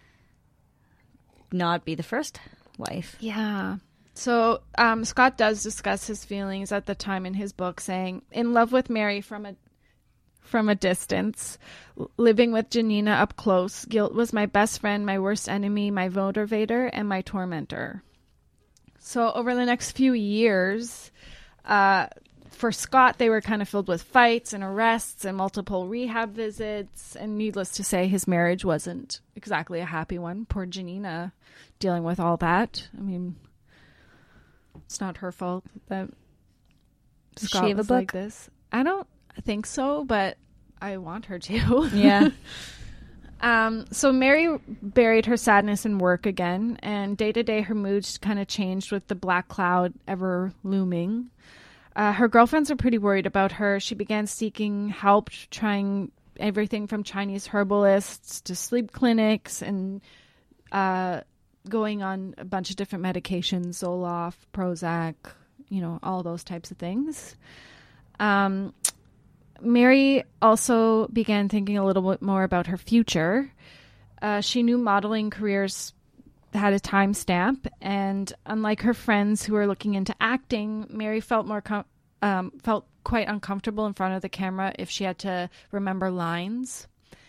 not be the first wife. yeah. So Scott does discuss his feelings at the time in his book, saying, "In love with Mary from a distance, living with Janina up close, guilt was my best friend, my worst enemy, my motivator, and my tormentor." So over the next few years, for Scott, they were kind of filled with fights and arrests and multiple rehab visits. And needless to say, his marriage wasn't exactly a happy one. Poor Janina dealing with all that. I mean, it's not her fault that Scott was like this. I don't think so, but I want her to. Yeah. So Mary buried her sadness in work again, and day to day her moods kind of changed with the black cloud ever looming. Her girlfriends were pretty worried about her. She began seeking help, trying everything from Chinese herbalists to sleep clinics, and going on a bunch of different medications, Zoloft, Prozac, all those types of things. Mary also began thinking a little bit more about her future. She knew modeling careers had a time stamp, and unlike her friends who were looking into acting, Mary felt felt quite uncomfortable in front of the camera if she had to remember lines.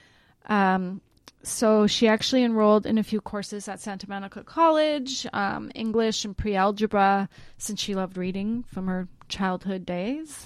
So she actually enrolled in a few courses at Santa Monica College, English and pre-algebra, since she loved reading from her childhood days.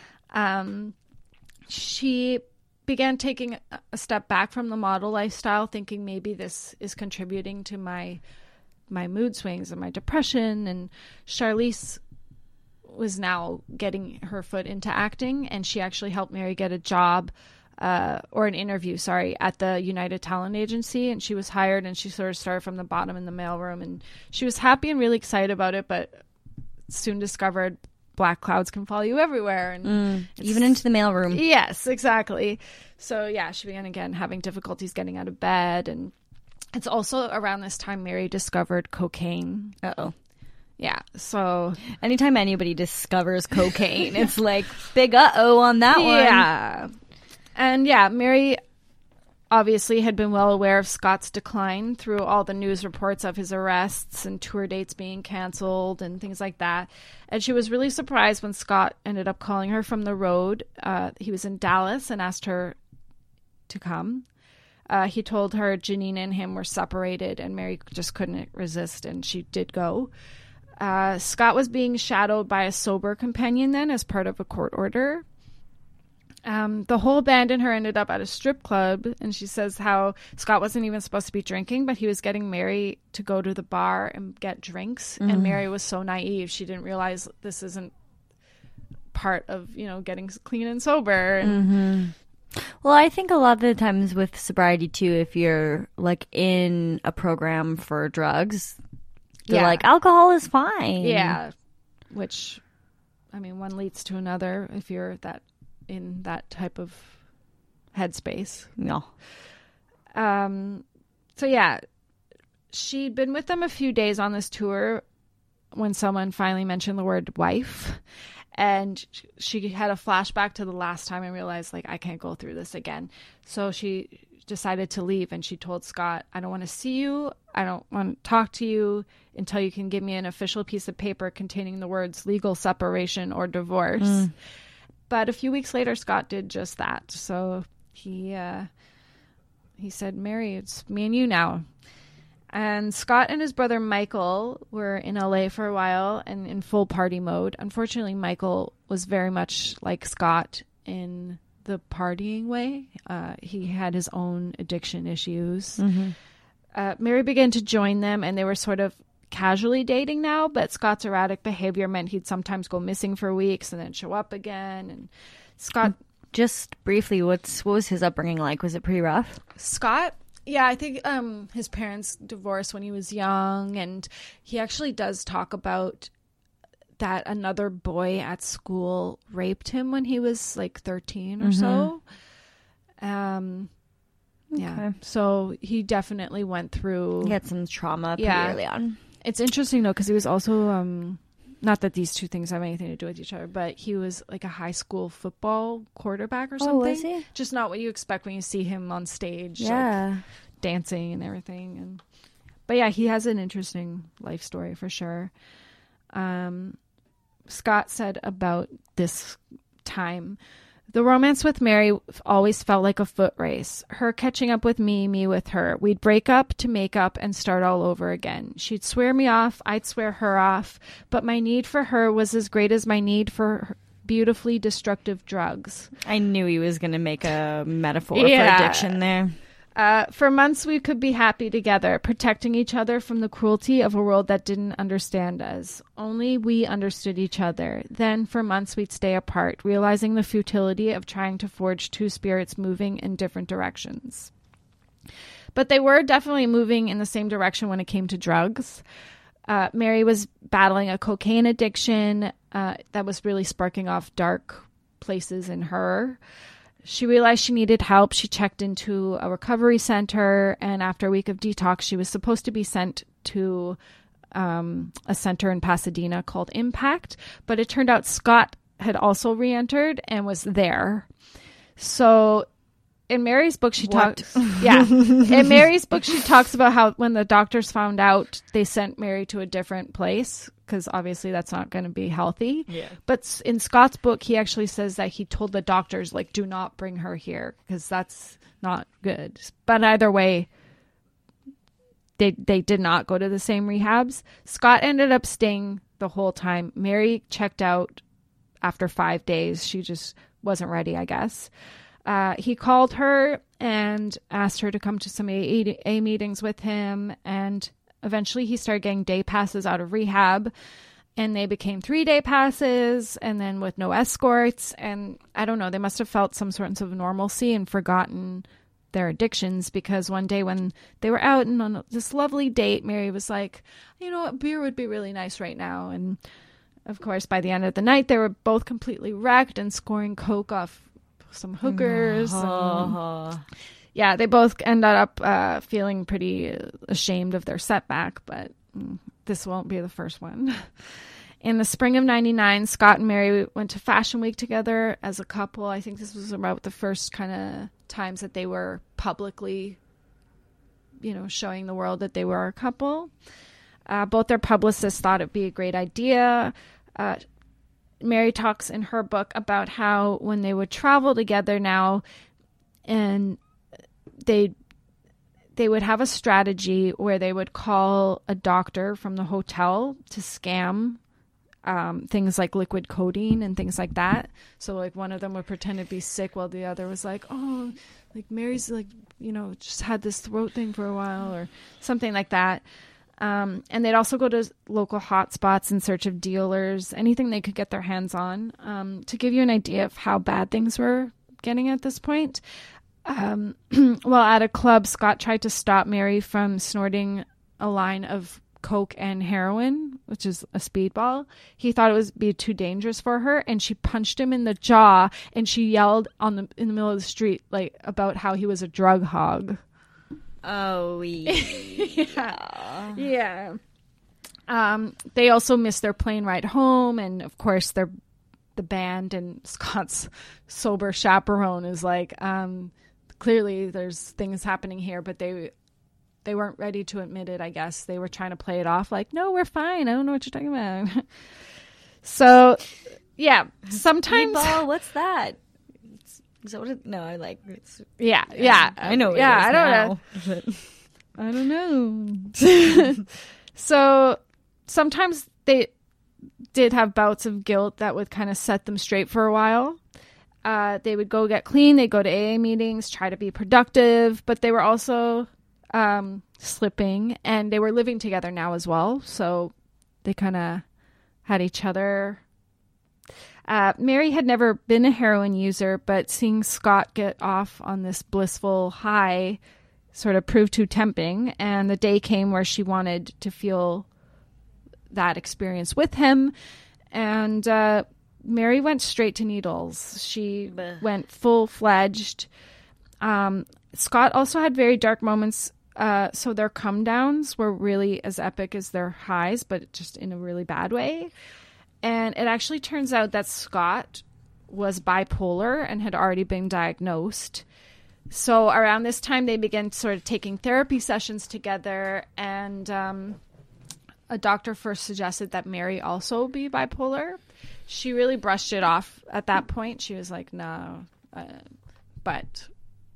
She began taking a step back from the model lifestyle, thinking maybe this is contributing to my mood swings and my depression. And Charlize was now getting her foot into acting, and she actually helped Mary get a job or an interview, at the United Talent Agency, and she was hired, and she sort of started from the bottom in the mailroom, and she was happy and really excited about it, but soon discovered black clouds can follow you everywhere, and even into the mailroom. Yes, exactly. So yeah, she began again having difficulties getting out of bed, and it's also around this time Mary discovered cocaine. Uh-oh. Yeah, so anytime anybody discovers cocaine, it's like big uh-oh on that one. Yeah. And yeah, Mary obviously had been well aware of Scott's decline through all the news reports of his arrests and tour dates being canceled and things like that. And she was really surprised when Scott ended up calling her from the road. He was in Dallas and asked her to come. He told her Janina and him were separated, and Mary just couldn't resist, and she did go. Scott was being shadowed by a sober companion then as part of a court order. The whole band and her ended up at a strip club, and she says how Scott wasn't even supposed to be drinking, but he was getting Mary to go to the bar and get drinks, and Mary was so naive. She didn't realize this isn't part of, getting clean and sober. And Well, I think a lot of the times with sobriety too, if you're like in a program for drugs, they're like, alcohol is fine. Yeah. Which, I mean, one leads to another if you're in that type of headspace. No. So yeah, she'd been with them a few days on this tour when someone finally mentioned the word wife. And she had a flashback to the last time and realized, like, I can't go through this again. So she decided to leave, and she told Scott, I don't want to see you. I don't want to talk to you until you can give me an official piece of paper containing the words legal separation or divorce. But a few weeks later, Scott did just that. So he said, Mary, it's me and you now. And Scott and his brother Michael were in LA for a while and in full party mode. Unfortunately, Michael was very much like Scott in the partying way. He had his own addiction issues. Mary began to join them, and they were sort of casually dating now, but Scott's erratic behavior meant he'd sometimes go missing for weeks and then show up again. And Scott... Just briefly, what was his upbringing like? Was it pretty rough? Scott? Yeah, I think his parents divorced when he was young, and he actually does talk about that another boy at school raped him when he was like 13 or so. Yeah, so he definitely went through... He had some trauma pretty early on. It's interesting, though, because he was also... not that these two things have anything to do with each other, but he was like a high school football quarterback or something. Oh, was he? Just not what you expect when you see him on stage, like, dancing and everything. But yeah, he has an interesting life story for sure. Scott said about this time, the romance with Mary always felt like a foot race. Her catching up with me, me with her. We'd break up to make up and start all over again. She'd swear me off, I'd swear her off, but my need for her was as great as my need for beautifully destructive drugs. I knew he was going to make a metaphor for addiction there. For months we could be happy together, protecting each other from the cruelty of a world that didn't understand us. Only we understood each other. Then for months we'd stay apart, realizing the futility of trying to forge two spirits moving in different directions. But they were definitely moving in the same direction when it came to drugs. Mary was battling a cocaine addiction that was really sparking off dark places in her. She realized she needed help. She checked into a recovery center, and after a week of detox, she was supposed to be sent to a center in Pasadena called Impact, but it turned out Scott had also re-entered and was there. So in Mary's book, she talks... In Mary's book, she talks about how when the doctors found out, they sent Mary to a different place, because obviously that's not going to be healthy. Yeah. But in Scott's book, he actually says that he told the doctors, like, do not bring her here, because that's not good. But either way, they did not go to the same rehabs. Scott ended up staying the whole time. Mary checked out after 5 days. She just wasn't ready, I guess. He called her and asked her to come to some AA meetings with him, and eventually he started getting day passes out of rehab, and they became 3-day passes, and then with no escorts. And I don't know, they must have felt some sorts of normalcy and forgotten their addictions, because one day when they were out and on this lovely date, Mary was like, you know what, beer would be really nice right now. And of course, by the end of the night, they were both completely wrecked and scoring coke off some hookers. Yeah, they both ended up feeling pretty ashamed of their setback, but this won't be the first one. In the spring of 99, Scott and Mary went to Fashion Week together as a couple. I think this was about the first kind of times that they were publicly, showing the world that they were a couple. Both their publicists thought it'd be a great idea. Mary talks in her book about how when they would travel together now, and they would have a strategy where they would call a doctor from the hotel to scam things like liquid codeine and things like that. So like one of them would pretend to be sick while the other was like, oh, like Mary's like, just had this throat thing for a while or something like that. And they'd also go to local hotspots in search of dealers, anything they could get their hands on. To give you an idea of how bad things were getting at this point. While at a club, Scott tried to stop Mary from snorting a line of coke and heroin, which is a speedball. He thought it would be too dangerous for her, and she punched him in the jaw, and she yelled in the middle of the street like about how he was a drug hog. Oh, yeah. They also missed their plane ride home, and of course the band and Scott's sober chaperone is like, clearly there's things happening here, but they weren't ready to admit it, I guess. They were trying to play it off like, no, we're fine. I don't know what you're talking about. So, yeah, sometimes... Speedball, what's that? Is that what it... No, I like... It's, yeah. I know what yeah, it is I don't know. So, sometimes they did have bouts of guilt that would kind of set them straight for a while. They would go get clean. They'd go to AA meetings, try to be productive, but they were also slipping, and they were living together now as well. So they kind of had each other. Mary had never been a heroin user, but seeing Scott get off on this blissful high sort of proved too tempting. And the day came where she wanted to feel that experience with him. And Mary went straight to needles. She went full-fledged. Scott also had very dark moments. So their come downs were really as epic as their highs, but just in a really bad way. And it actually turns out that Scott was bipolar and had already been diagnosed. So around this time, they began sort of taking therapy sessions together, and a doctor first suggested that Mary also be bipolar. She really brushed it off at that point. She was like, no, but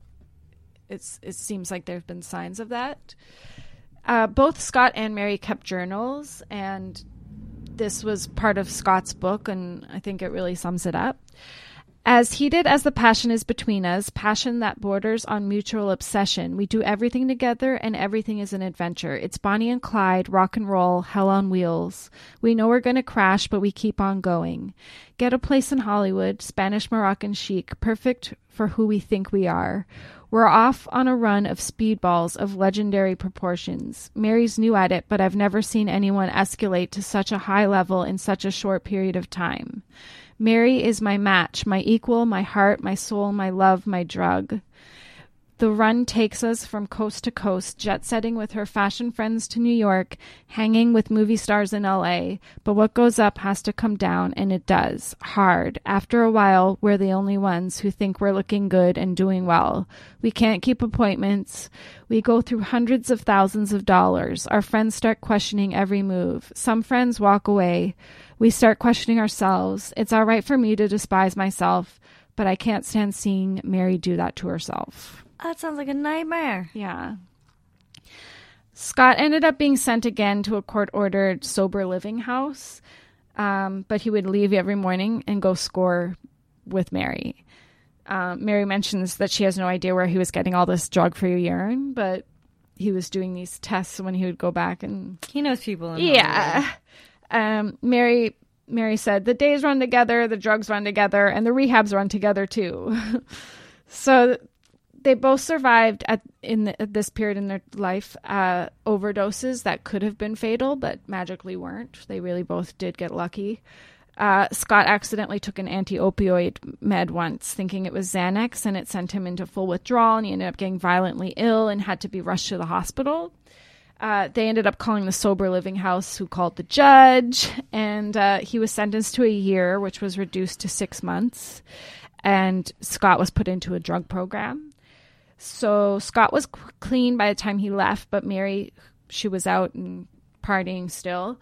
it seems like there have been signs of that. Both Scott and Mary kept journals, and this was part of Scott's book, and I think it really sums it up. As heated as the passion is between us, passion that borders on mutual obsession, we do everything together and everything is an adventure. It's Bonnie and Clyde, rock and roll, hell on wheels. We know we're going to crash, but we keep on going. Get a place in Hollywood, Spanish Moroccan chic, perfect for who we think we are. We're off on a run of speedballs of legendary proportions. Mary's new at it, but I've never seen anyone escalate to such a high level in such a short period of time. Mary is my match, my equal, my heart, my soul, my love, my drug. The run takes us from coast to coast, jet-setting with her fashion friends to New York, hanging with movie stars in L.A., but what goes up has to come down, and it does, hard. After a while, we're the only ones who think we're looking good and doing well. We can't keep appointments. We go through hundreds of thousands of dollars. Our friends start questioning every move. Some friends walk away. We start questioning ourselves. It's all right for me to despise myself, but I can't stand seeing Mary do that to herself. That sounds like a nightmare. Yeah. Scott ended up being sent again to a court-ordered sober living house, but he would leave every morning and go score with Mary. Mary mentions that she has no idea where he was getting all this drug-free urine, but he was doing these tests when he would go back, and he knows people. Yeah. Mary said the days run together, the drugs run together, and the rehabs run together too. So they both survived at this period in their life overdoses that could have been fatal, but magically weren't. They really both did get lucky. Scott accidentally took an anti-opioid med once, thinking it was Xanax, and it sent him into full withdrawal, and he ended up getting violently ill and had to be rushed to the hospital. They ended up calling the sober living house, who called the judge, and he was sentenced to a year, which was reduced to 6 months, and Scott was put into a drug program. So Scott was clean by the time he left, but Mary, she was out and partying still.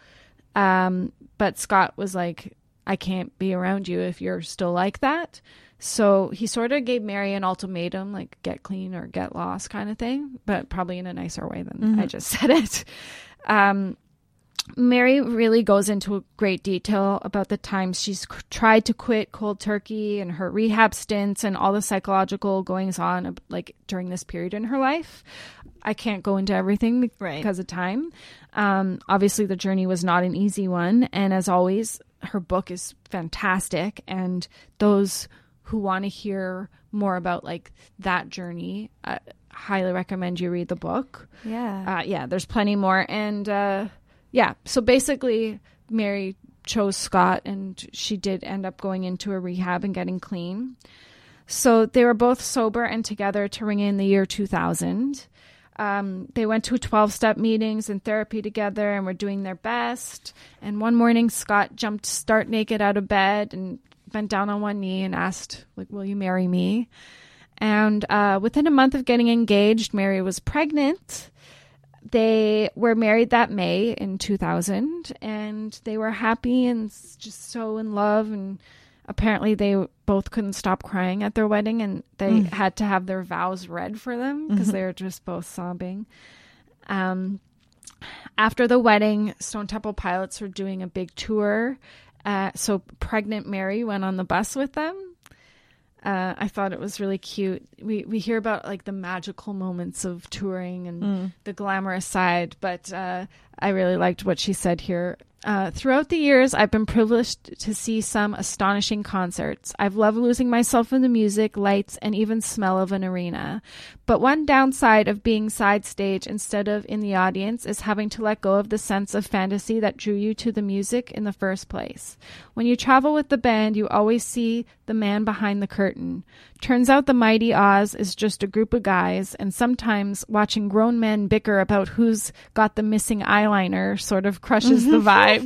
But Scott was like, I can't be around you if you're still like that. So he sort of gave Mary an ultimatum, like get clean or get lost kind of thing, but probably in a nicer way than I just said it. Mary really goes into great detail about the times she's tried to quit cold turkey and her rehab stints and all the psychological goings on like during this period in her life. I can't go into everything because of time. Obviously, the journey was not an easy one. And as always, her book is fantastic. And those who want to hear more about like that journey, I highly recommend you read the book. Yeah. There's plenty more. And so basically Mary chose Scott, and she did end up going into a rehab and getting clean. So they were both sober and together to ring in the year 2000. They went to 12-step meetings and therapy together and were doing their best. And one morning, Scott jumped stark naked out of bed and bent down on one knee and asked, like, will you marry me? And within a month of getting engaged, Mary was pregnant. They were married that May in 2000, and they were happy and just so in love. And apparently they both couldn't stop crying at their wedding, and they had to have their vows read for them because they were just both sobbing. After the wedding, Stone Temple Pilots were doing a big tour. So pregnant Mary went on the bus with them. I thought it was really cute. We hear about like the magical moments of touring and the glamorous side, but I really liked what she said here. Throughout the years, I've been privileged to see some astonishing concerts. I've loved losing myself in the music, lights, and even smell of an arena. But one downside of being side stage instead of in the audience is having to let go of the sense of fantasy that drew you to the music in the first place. When you travel with the band, you always see the man behind the curtain. Turns out the Mighty Oz is just a group of guys, and sometimes watching grown men bicker about who's got the missing eyeliner sort of crushes the vibe.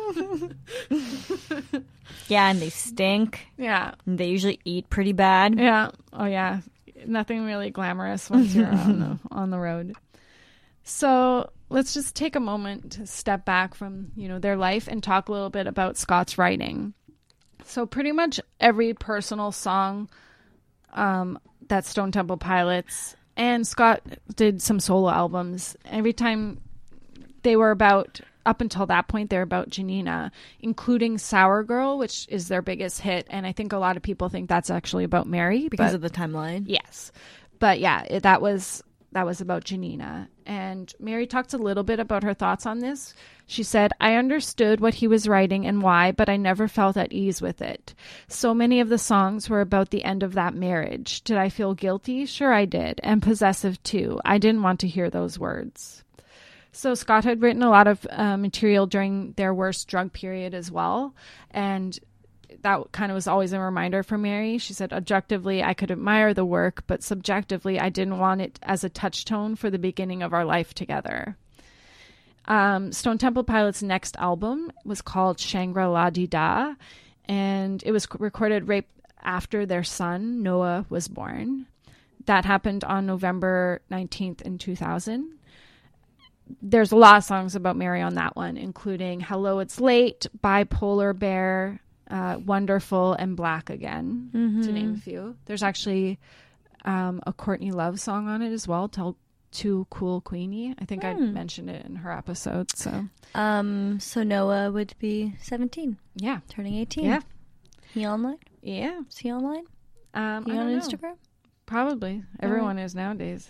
Yeah, and they stink. Yeah. And they usually eat pretty bad. Yeah. Oh, yeah. Nothing really glamorous once you're on the road. So let's just take a moment to step back from, their life and talk a little bit about Scott's writing. So pretty much every personal song that Stone Temple Pilots, and Scott did some solo albums. Every time they were about, up until that point, they're about Janina, including Sour Girl, which is their biggest hit. And I think a lot of people think that's actually about Mary. Because of the timeline? Yes. But yeah, that was about Janina. And Mary talked a little bit about her thoughts on this. She said, I understood what he was writing and why, but I never felt at ease with it. So many of the songs were about the end of that marriage. Did I feel guilty? Sure I did. And possessive too. I didn't want to hear those words. So Scott had written a lot of material during their worst drug period as well. And that kind of was always a reminder for Mary. She said, objectively, I could admire the work, but subjectively, I didn't want it as a touchstone for the beginning of our life together. Stone Temple Pilots' next album was called Shangri-La-Di-Da, and it was recorded right after their son, Noah, was born. That happened on November 19th in 2000. There's a lot of songs about Mary on that one, including Hello, It's Late, Bipolar Bear, Wonderful, and Black Again, to name a few. There's actually a Courtney Love song on it as well, Too Cool Queenie. I think I mentioned it in her episode. So Noah would be 17. Yeah. Turning 18. Yeah. He online? Yeah. Is he online? He on Instagram? Probably. Everyone is nowadays.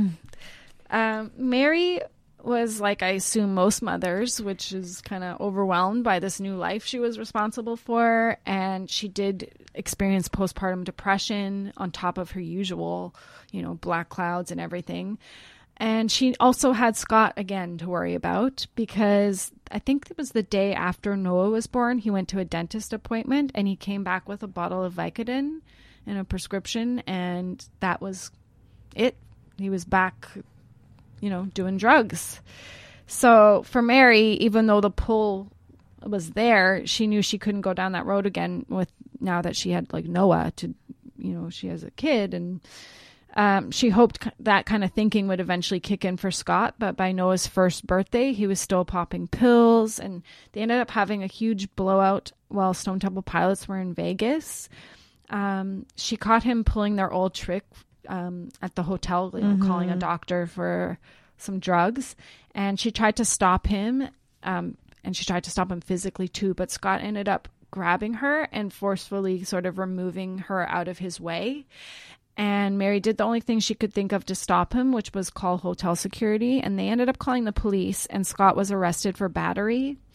Mary was like, I assume most mothers, which is kind of overwhelmed by this new life she was responsible for. And she did experience postpartum depression on top of her usual, black clouds and everything. And she also had Scott again to worry about, because I think it was the day after Noah was born, he went to a dentist appointment and he came back with a bottle of Vicodin and a prescription, and that was it. He was back, doing drugs. So for Mary, even though the pull was there, she knew she couldn't go down that road again with, now that she had like Noah to, she has a kid, and she hoped that kind of thinking would eventually kick in for Scott. But by Noah's first birthday, he was still popping pills, and they ended up having a huge blowout while Stone Temple Pilots were in Vegas. She caught him pulling their old trick at the hotel, calling a doctor for some drugs, and she tried to stop him, and she tried to stop him physically too, but Scott ended up grabbing her and forcefully sort of removing her out of his way. And Mary did the only thing she could think of to stop him, which was call hotel security, and they ended up calling the police, and Scott was arrested for battery.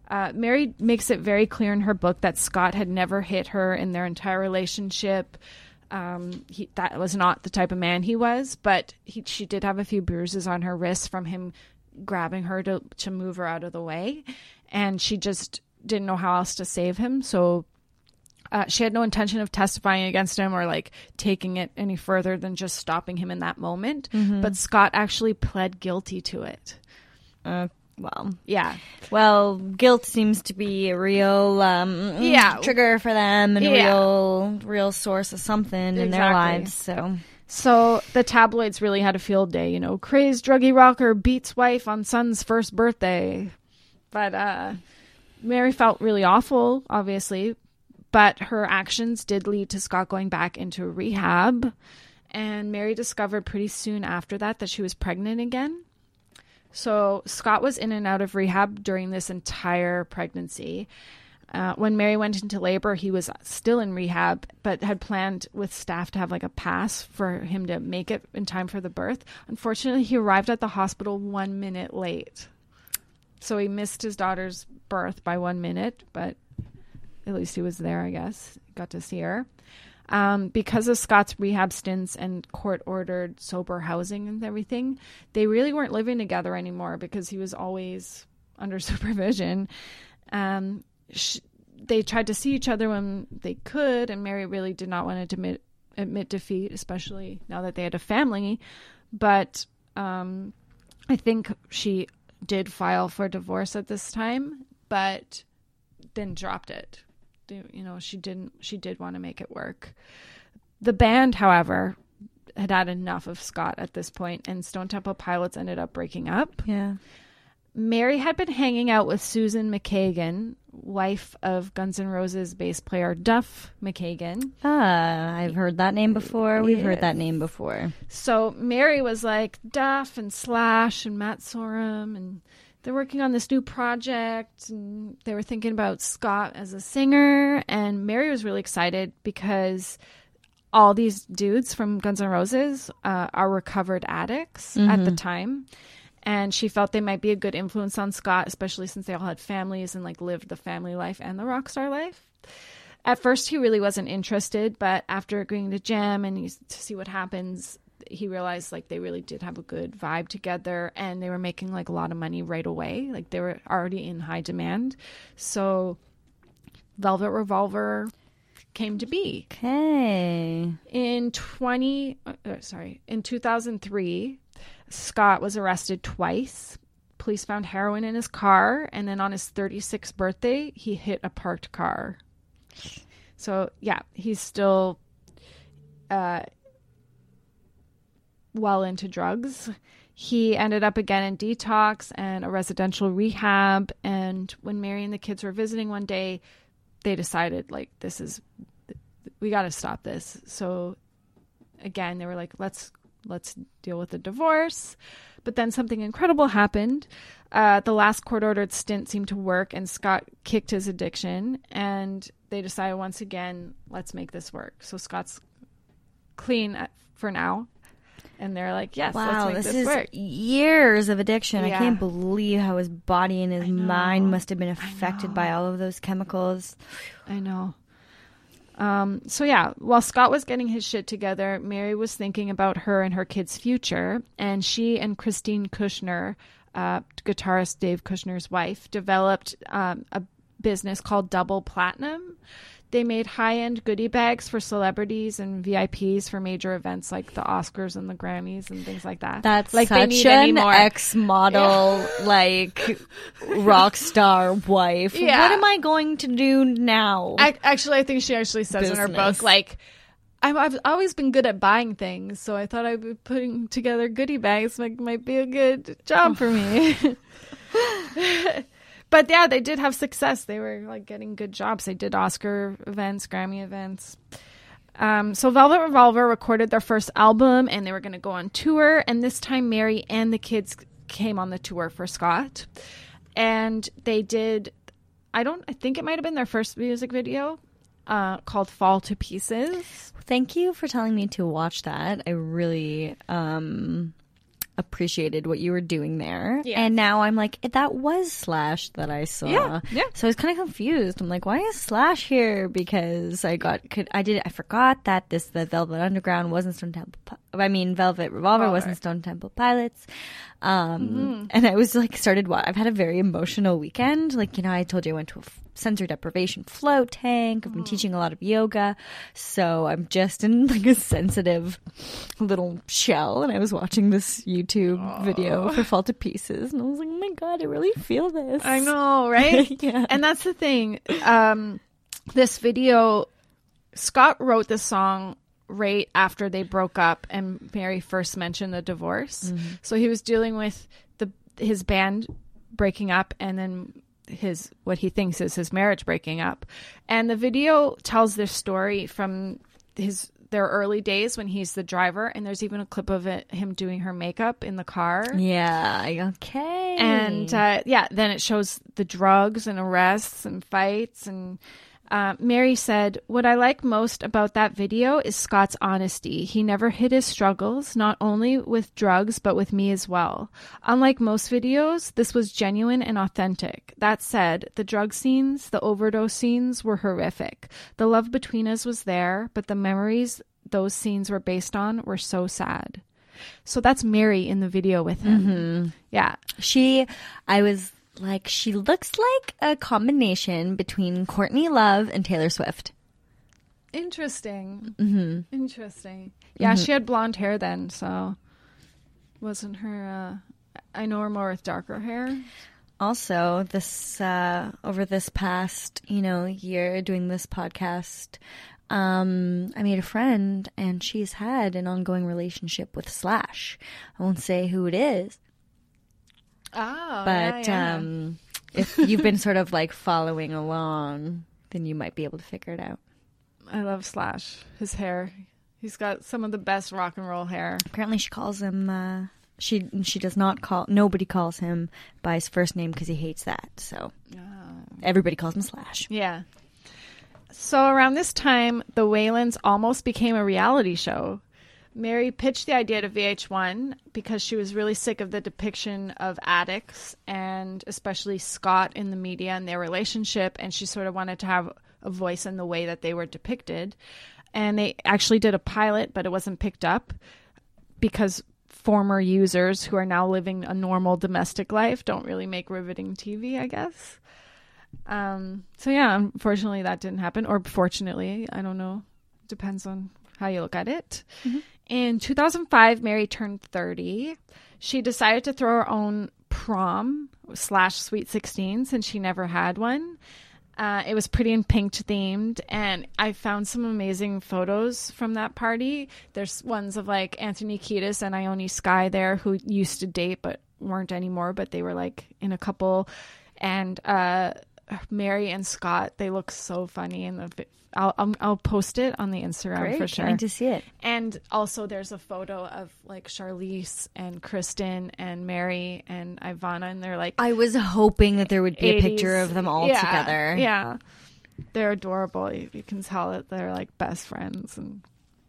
Mary makes it very clear in her book that Scott had never hit her in their entire relationship. That was not the type of man he was, but she did have a few bruises on her wrists from him grabbing her to move her out of the way, and she just didn't know how else to save him. So she had no intention of testifying against him or like taking it any further than just stopping him in that moment. But Scott actually pled guilty to it. Well, yeah. Well, guilt seems to be a real trigger for them and a real source of something in their lives. So the tabloids really had a field day, crazed druggy rocker beats wife on son's first birthday. But Mary felt really awful, obviously, but her actions did lead to Scott going back into rehab. And Mary discovered pretty soon after that she was pregnant again. So Scott was in and out of rehab during this entire pregnancy. When Mary went into labor, he was still in rehab, but had planned with staff to have like a pass for him to make it in time for the birth. Unfortunately, he arrived at the hospital 1 minute late. So he missed his daughter's birth by 1 minute, but at least he was there, I guess. Got to see her. Because of Scott's rehab stints and court-ordered sober housing and everything, they really weren't living together anymore because he was always under supervision. They tried to see each other when they could, and Mary really did not want to admit defeat, especially now that they had a family. But I think she did file for divorce at this time, but then dropped it. She did want to make it work. The band, however, had enough of Scott at this point, and Stone Temple Pilots ended up breaking up. Yeah. Mary had been hanging out with Susan McKagan, wife of Guns N' Roses bass player Duff McKagan. I've heard that name before. We've heard that name before. So Mary was like, Duff and Slash and Matt Sorum, and they're working on this new project, and they were thinking about Scott as a singer, and Mary was really excited because all these dudes from Guns N' Roses are recovered addicts at the time, and she felt they might be a good influence on Scott, especially since they all had families and like lived the family life and the rock star life. At first, he really wasn't interested, but after agreeing to jam and to see what happens, he realized like they really did have a good vibe together, and they were making like a lot of money right away. Like they were already in high demand. So Velvet Revolver came to be. Okay. In 2003, Scott was arrested twice. Police found heroin in his car, and then on his 36th birthday, he hit a parked car. So yeah, he's still well into drugs. He ended up again in detox and a residential rehab. And when Mary and the kids were visiting one day, they decided like, we got to stop this. So again, they were like, let's deal with the divorce. But then something incredible happened. The last court-ordered stint seemed to work, and Scott kicked his addiction, and they decided once again, let's make this work. So Scott's clean for now. And they're like, yes, let's make this work. Years of addiction. Yeah. I can't believe how his body and his mind must have been affected by all of those chemicals. I know. So yeah, while Scott was getting his shit together, Mary was thinking about her and her kids' future. And she and Christine Kushner, guitarist Dave Kushner's wife, developed a business called Double Platinum. They made high-end goodie bags for celebrities and VIPs for major events like the Oscars and the Grammys and things like that. That's like such an ex-model, like, rock star wife. Yeah. What am I going to do now? I think she actually says in her book, like, I've always been good at buying things, so I thought I'd be putting together goodie bags might be a good job for me. But yeah, they did have success. They were like getting good jobs. They did Oscar events, Grammy events. So Velvet Revolver recorded their first album, and they were going to go on tour. And this time, Mary and the kids came on the tour for Scott. And they did, I think it might have been their first music video called Fall to Pieces. Thank you for telling me to watch that. I really appreciated what you were doing there. Yeah. And now I'm like, that was Slash that I saw. Yeah. So I was kind of confused. I'm like, why is Slash here? Because I forgot that the Velvet Underground wasn't Stone Temple. Velvet Revolver wasn't Stone Temple Pilots. And I was like, I've had a very emotional weekend. Like, I told you I went to a sensory deprivation float tank. I've been teaching a lot of yoga. So I'm just in like a sensitive little shell. And I was watching this YouTube video for Fall to Pieces. And I was like, oh my God, I really feel this. I know, right? Yeah. And that's the thing. This video, Scott wrote this song right after they broke up and Mary first mentioned the divorce. So he was dealing with his band breaking up and then what he thinks is his marriage breaking up. And the video tells their story from their early days when he's the driver, and there's even a clip of him doing her makeup in the car. Yeah, okay. And then it shows the drugs and arrests and fights. And Mary said, "What I like most about that video is Scott's honesty. He never hid his struggles, not only with drugs, but with me as well. Unlike most videos, this was genuine and authentic. That said, the drug scenes, the overdose scenes were horrific. The love between us was there, but the memories those scenes were based on were so sad." So that's Mary in the video with him. Yeah. I was like, she looks like a combination between Courtney Love and Taylor Swift. Interesting. Interesting. Yeah, she had blonde hair then, so wasn't her... I know her more with darker hair. Also, this over this past, year doing this podcast, I made a friend, and she's had an ongoing relationship with Slash. I won't say who it is. Oh, but if you've been sort of like following along, then you might be able to figure it out. I love Slash. His hair. He's got some of the best rock and roll hair. Apparently she calls him, she does not call, nobody calls him by his first name because he hates that. So everybody calls him Slash. Yeah. So around this time, the Whalens almost became a reality show. Mary pitched the idea to VH1 because she was really sick of the depiction of addicts and especially Scott in the media and their relationship. And she sort of wanted to have a voice in the way that they were depicted. And they actually did a pilot, but it wasn't picked up because former users who are now living a normal domestic life don't really make riveting TV, I guess. So yeah, unfortunately that didn't happen. Or fortunately, I don't know. Depends on how you look at it. In 2005, Mary turned 30. She decided to throw her own prom / Sweet 16 since she never had one. It was Pretty in Pink themed, and I found some amazing photos from that party. There's ones of like Anthony Kiedis and Ione Skye there who used to date but weren't anymore, but they were like in a couple. And Mary and Scott, they look so funny in the I'll post it on the Instagram. Great, for sure. Trying to see it. And also there's a photo of like Charlize and Kristen and Mary and Ivana, and they're like, I was hoping that there would be 80s. a picture of them all together. Yeah. They're adorable. You can tell that they're like best friends. And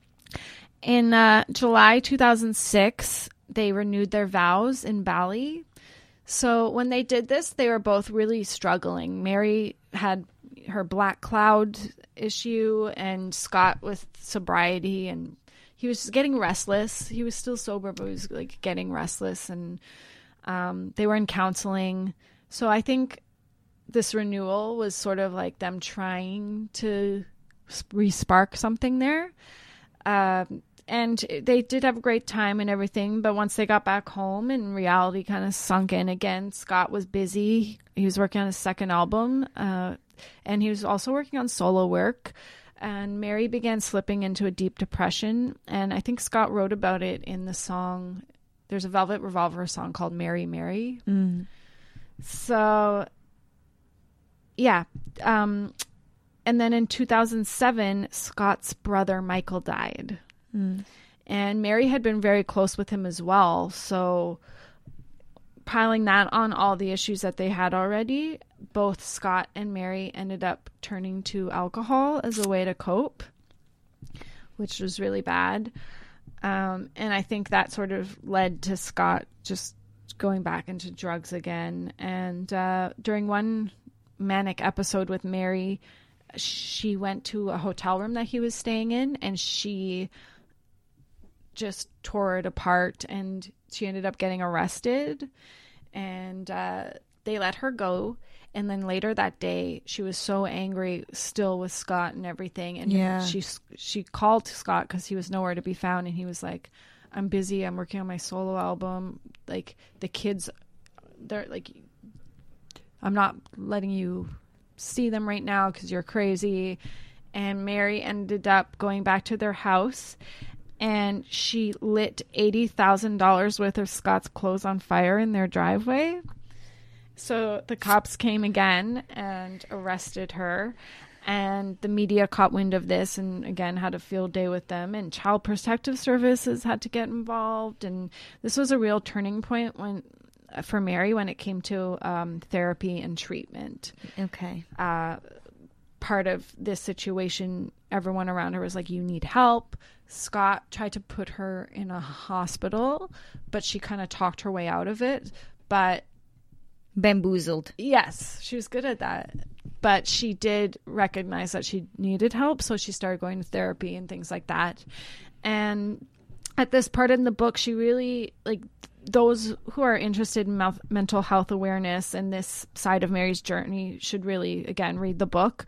in July 2006, they renewed their vows in Bali. So when they did this, they were both really struggling. Mary had her black cloud issue and Scott with sobriety, and he was getting restless. He was still sober, but he was like getting restless, and they were in counseling. So I think this renewal was sort of like them trying to re-spark something there. And they did have a great time and everything, but once they got back home and reality kind of sunk in again, Scott was busy. He was working on his second album, and he was also working on solo work. And Mary began slipping into a deep depression, and I think Scott wrote about it in the song. There's a Velvet Revolver song called Mary, Mary. So, yeah. And then in 2007, Scott's brother Michael died. And Mary had been very close with him as well. So piling that on all the issues that they had already, both Scott and Mary ended up turning to alcohol as a way to cope, which was really bad. And I think that sort of led to Scott just going back into drugs again. And during one manic episode with Mary, she went to a hotel room that he was staying in, and she just tore it apart, and she ended up getting arrested, and they let her go. And then later that day, she was so angry still with Scott and everything. And she called Scott because he was nowhere to be found. And he was like, I'm busy. I'm working on my solo album. Like, the kids, they're like, I'm not letting you see them right now because you're crazy. And Mary ended up going back to their house, and she lit $80,000 worth of Scott's clothes on fire in their driveway. So the cops came again and arrested her, and the media caught wind of this and again had a field day with them, and Child Protective Services had to get involved. And this was a real turning point for Mary when it came to therapy and treatment. Okay. Part of this situation, everyone around her was like, you need help. Scott tried to put her in a hospital, but she kind of talked her way out of it. But bamboozled. Yes, she was good at that. But she did recognize that she needed help, so she started going to therapy and things like that. And at this part in the book, she really, like, those who are interested in mental health awareness and this side of Mary's journey should really, again, read the book.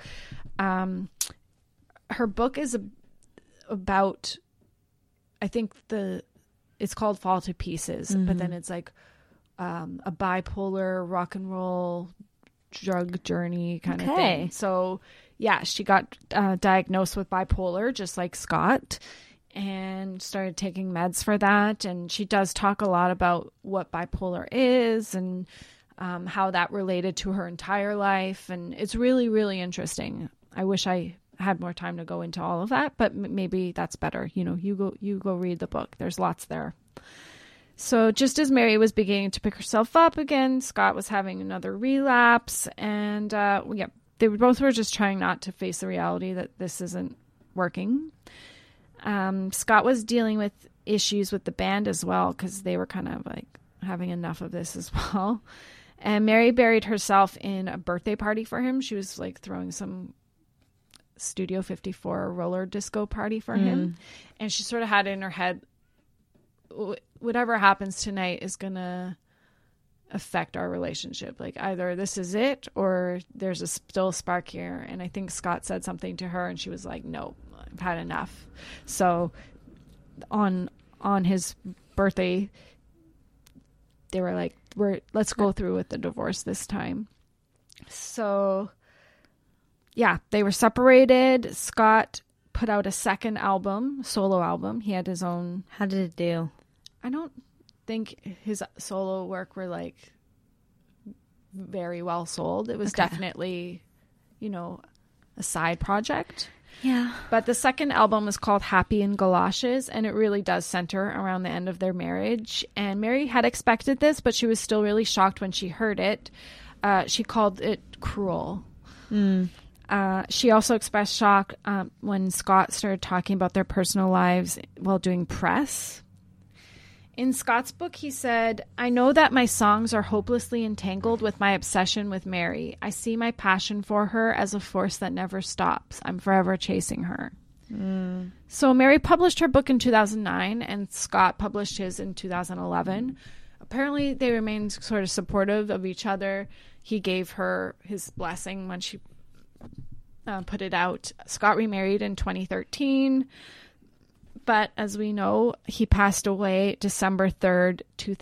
Her book is about, I think it's called Fall to Pieces, but then it's like a bipolar rock and roll drug journey kind of thing. So yeah, she got diagnosed with bipolar just like Scott, and started taking meds for that. And she does talk a lot about what bipolar is and how that related to her entire life. And it's really, really interesting. I wish I had more time to go into all of that, but maybe that's better. You know, you go read the book. There's lots there. So just as Mary was beginning to pick herself up again, Scott was having another relapse. And they both were just trying not to face the reality that this isn't working. Scott was dealing with issues with the band as well, because they were kind of like having enough of this as well. And Mary buried herself in a birthday party for him. She was like throwing some Studio 54 roller disco party for him. And she sort of had in her head, whatever happens tonight is going to affect our relationship. Like, either this is it or there's still a spark here. And I think Scott said something to her and she was like, no, I've had enough. So on his birthday, they were like, let's go through with the divorce this time. So yeah, they were separated. Scott put out a second solo album. He had his own. How did it do? I don't think his solo work were like very well sold. It was definitely, a side project. Yeah. But the second album was called Happy in Galoshes, and it really does center around the end of their marriage. And Mary had expected this, but she was still really shocked when she heard it. She called it cruel. She also expressed shock when Scott started talking about their personal lives while doing press. In Scott's book, he said, I know that my songs are hopelessly entangled with my obsession with Mary. I see my passion for her as a force that never stops. I'm forever chasing her. So Mary published her book in 2009, and Scott published his in 2011. Apparently, they remained sort of supportive of each other. He gave her his blessing when she put it out. Scott remarried in 2013. But as we know, he passed away December 3rd,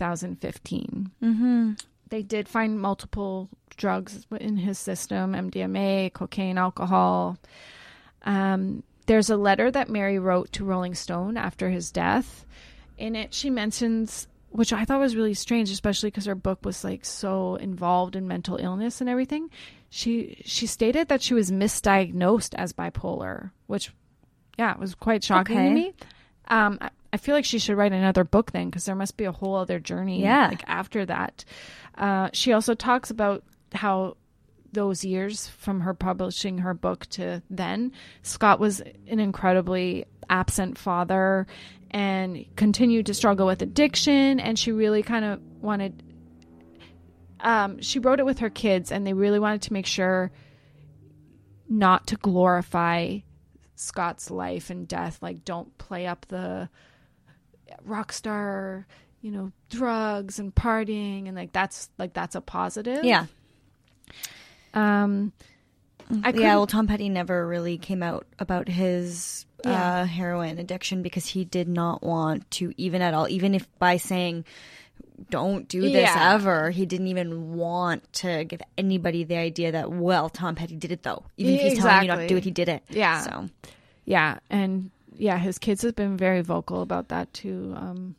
2015. They did find multiple drugs in his system, MDMA, cocaine, alcohol. There's a letter that Mary wrote to Rolling Stone after his death. In it, she mentions, which I thought was really strange, especially because her book was like so involved in mental illness and everything. She stated that she was misdiagnosed as bipolar, which, it was quite shocking to me. I feel like she should write another book then, because there must be a whole other journey after that. She also talks about how those years from her publishing her book to then, Scott was an incredibly absent father and continued to struggle with addiction. And she really kind of wanted, she wrote it with her kids, and they really wanted to make sure not to glorify Scott's life and death. Like, don't play up the rock star, you know, drugs and partying, and that's a positive. Yeah. Tom Petty never really came out about his heroin addiction because he did not want to, even at all, even if by saying don't do this ever, he didn't even want to give anybody the idea that, well, Tom Petty did it though. Even if he's telling you not to do it, he did it. Yeah. So yeah, and his kids have been very vocal about that too.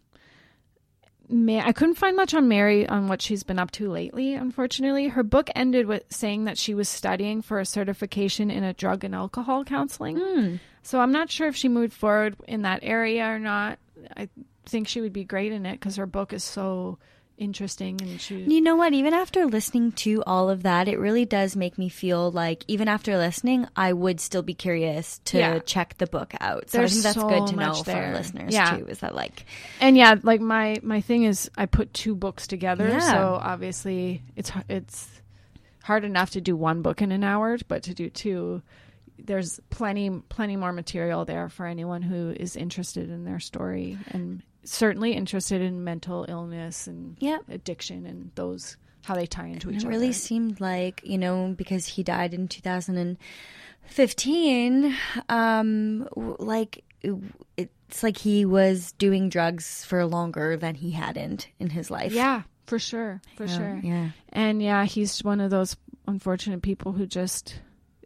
I couldn't find much on Mary on what she's been up to lately, unfortunately. Her book ended with saying that she was studying for a certification in a drug and alcohol counseling. So I'm not sure if she moved forward in that area or not. I think she would be great in it because her book is so interesting. And you know what? Even after listening to all of that, it really does make me feel like even after listening, I would still be curious to check the book out. So I think that's good to know for listeners too. Is that like, and like my thing is I put 2 books together. So obviously it's hard enough to do 1 book in an hour, but to do 2, there's plenty more material there for anyone who is interested in their story and certainly interested in mental illness and addiction and those, how they tie into each other. It really seemed like, you know, because he died in 2015, like it's like he was doing drugs for longer than he hadn't in his life. Yeah, for sure. Yeah. And he's one of those unfortunate people who just,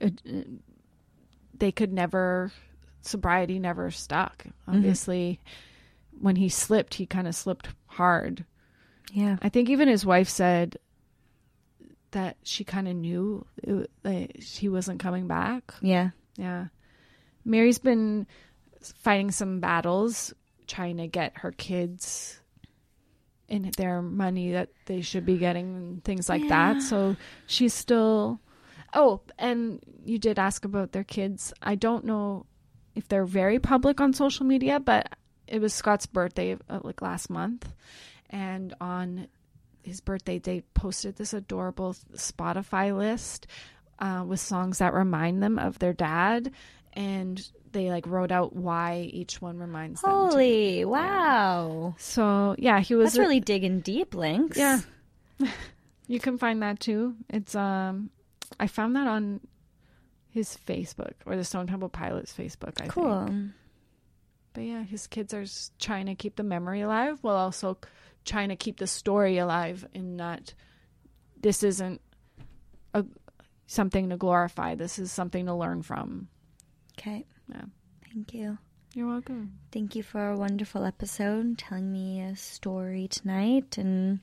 they could never, sobriety never stuck. Obviously, when he slipped, he kind of slipped hard. Yeah. I think even his wife said that she kind of knew he wasn't coming back. Yeah. Yeah. Mary's been fighting some battles, trying to get her kids in their money that they should be getting and things like that. So she's still... Oh, and you did ask about their kids. I don't know if they're very public on social media, but it was Scott's birthday like last month, and on his birthday they posted this adorable Spotify list with songs that remind them of their dad, and they like wrote out why each one reminds them. Holy wow! So he was. That's really digging deep, Lynx. Yeah, you can find that too. It's I found that on his Facebook or the Stone Temple Pilots Facebook. I think. But his kids are trying to keep the memory alive while also trying to keep the story alive in that this isn't something to glorify. This is something to learn from. Okay. Yeah. Thank you. You're welcome. Thank you for a wonderful episode, telling me a story tonight. And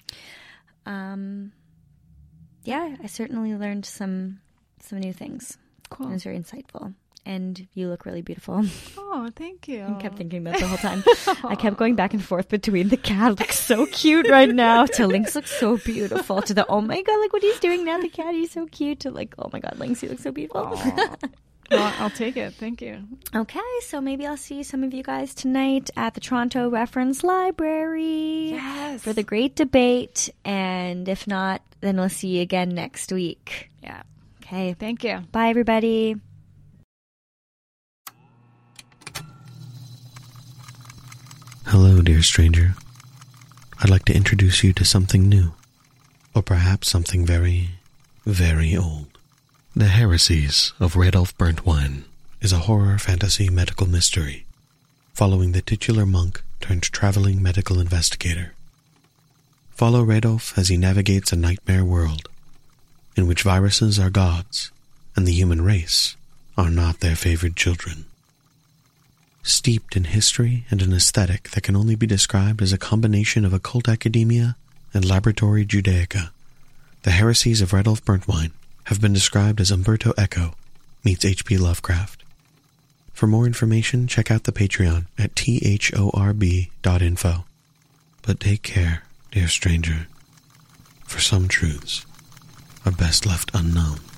I certainly learned some new things. Cool. It was very insightful. And you look really beautiful. Oh, thank you. I kept thinking that the whole time. I kept going back and forth between the cat looks so cute right now to Lynx looks so beautiful to the, oh my God, look what he's doing now. The cat, he's so cute to like, oh my God, Lynx, you look so beautiful. Well, I'll take it. Thank you. Okay, so maybe I'll see some of you guys tonight at the Toronto Reference Library. Yes. For the great debate. And if not, then we'll see you again next week. Yeah. Okay. Thank you. Bye, everybody. Hello, dear stranger. I'd like to introduce you to something new, or perhaps something very, very old. The Heresies of Radolf Burntwine is a horror fantasy medical mystery following the titular monk turned traveling medical investigator. Follow Radolf as he navigates a nightmare world in which viruses are gods and the human race are not their favored children. Steeped in history and an aesthetic that can only be described as a combination of occult academia and laboratory Judaica, the Heresies of Radolf Burntwine have been described as Umberto Eco meets H.P. Lovecraft. For more information, check out the Patreon at thorb.info. But take care, dear stranger, for some truths are best left unknown.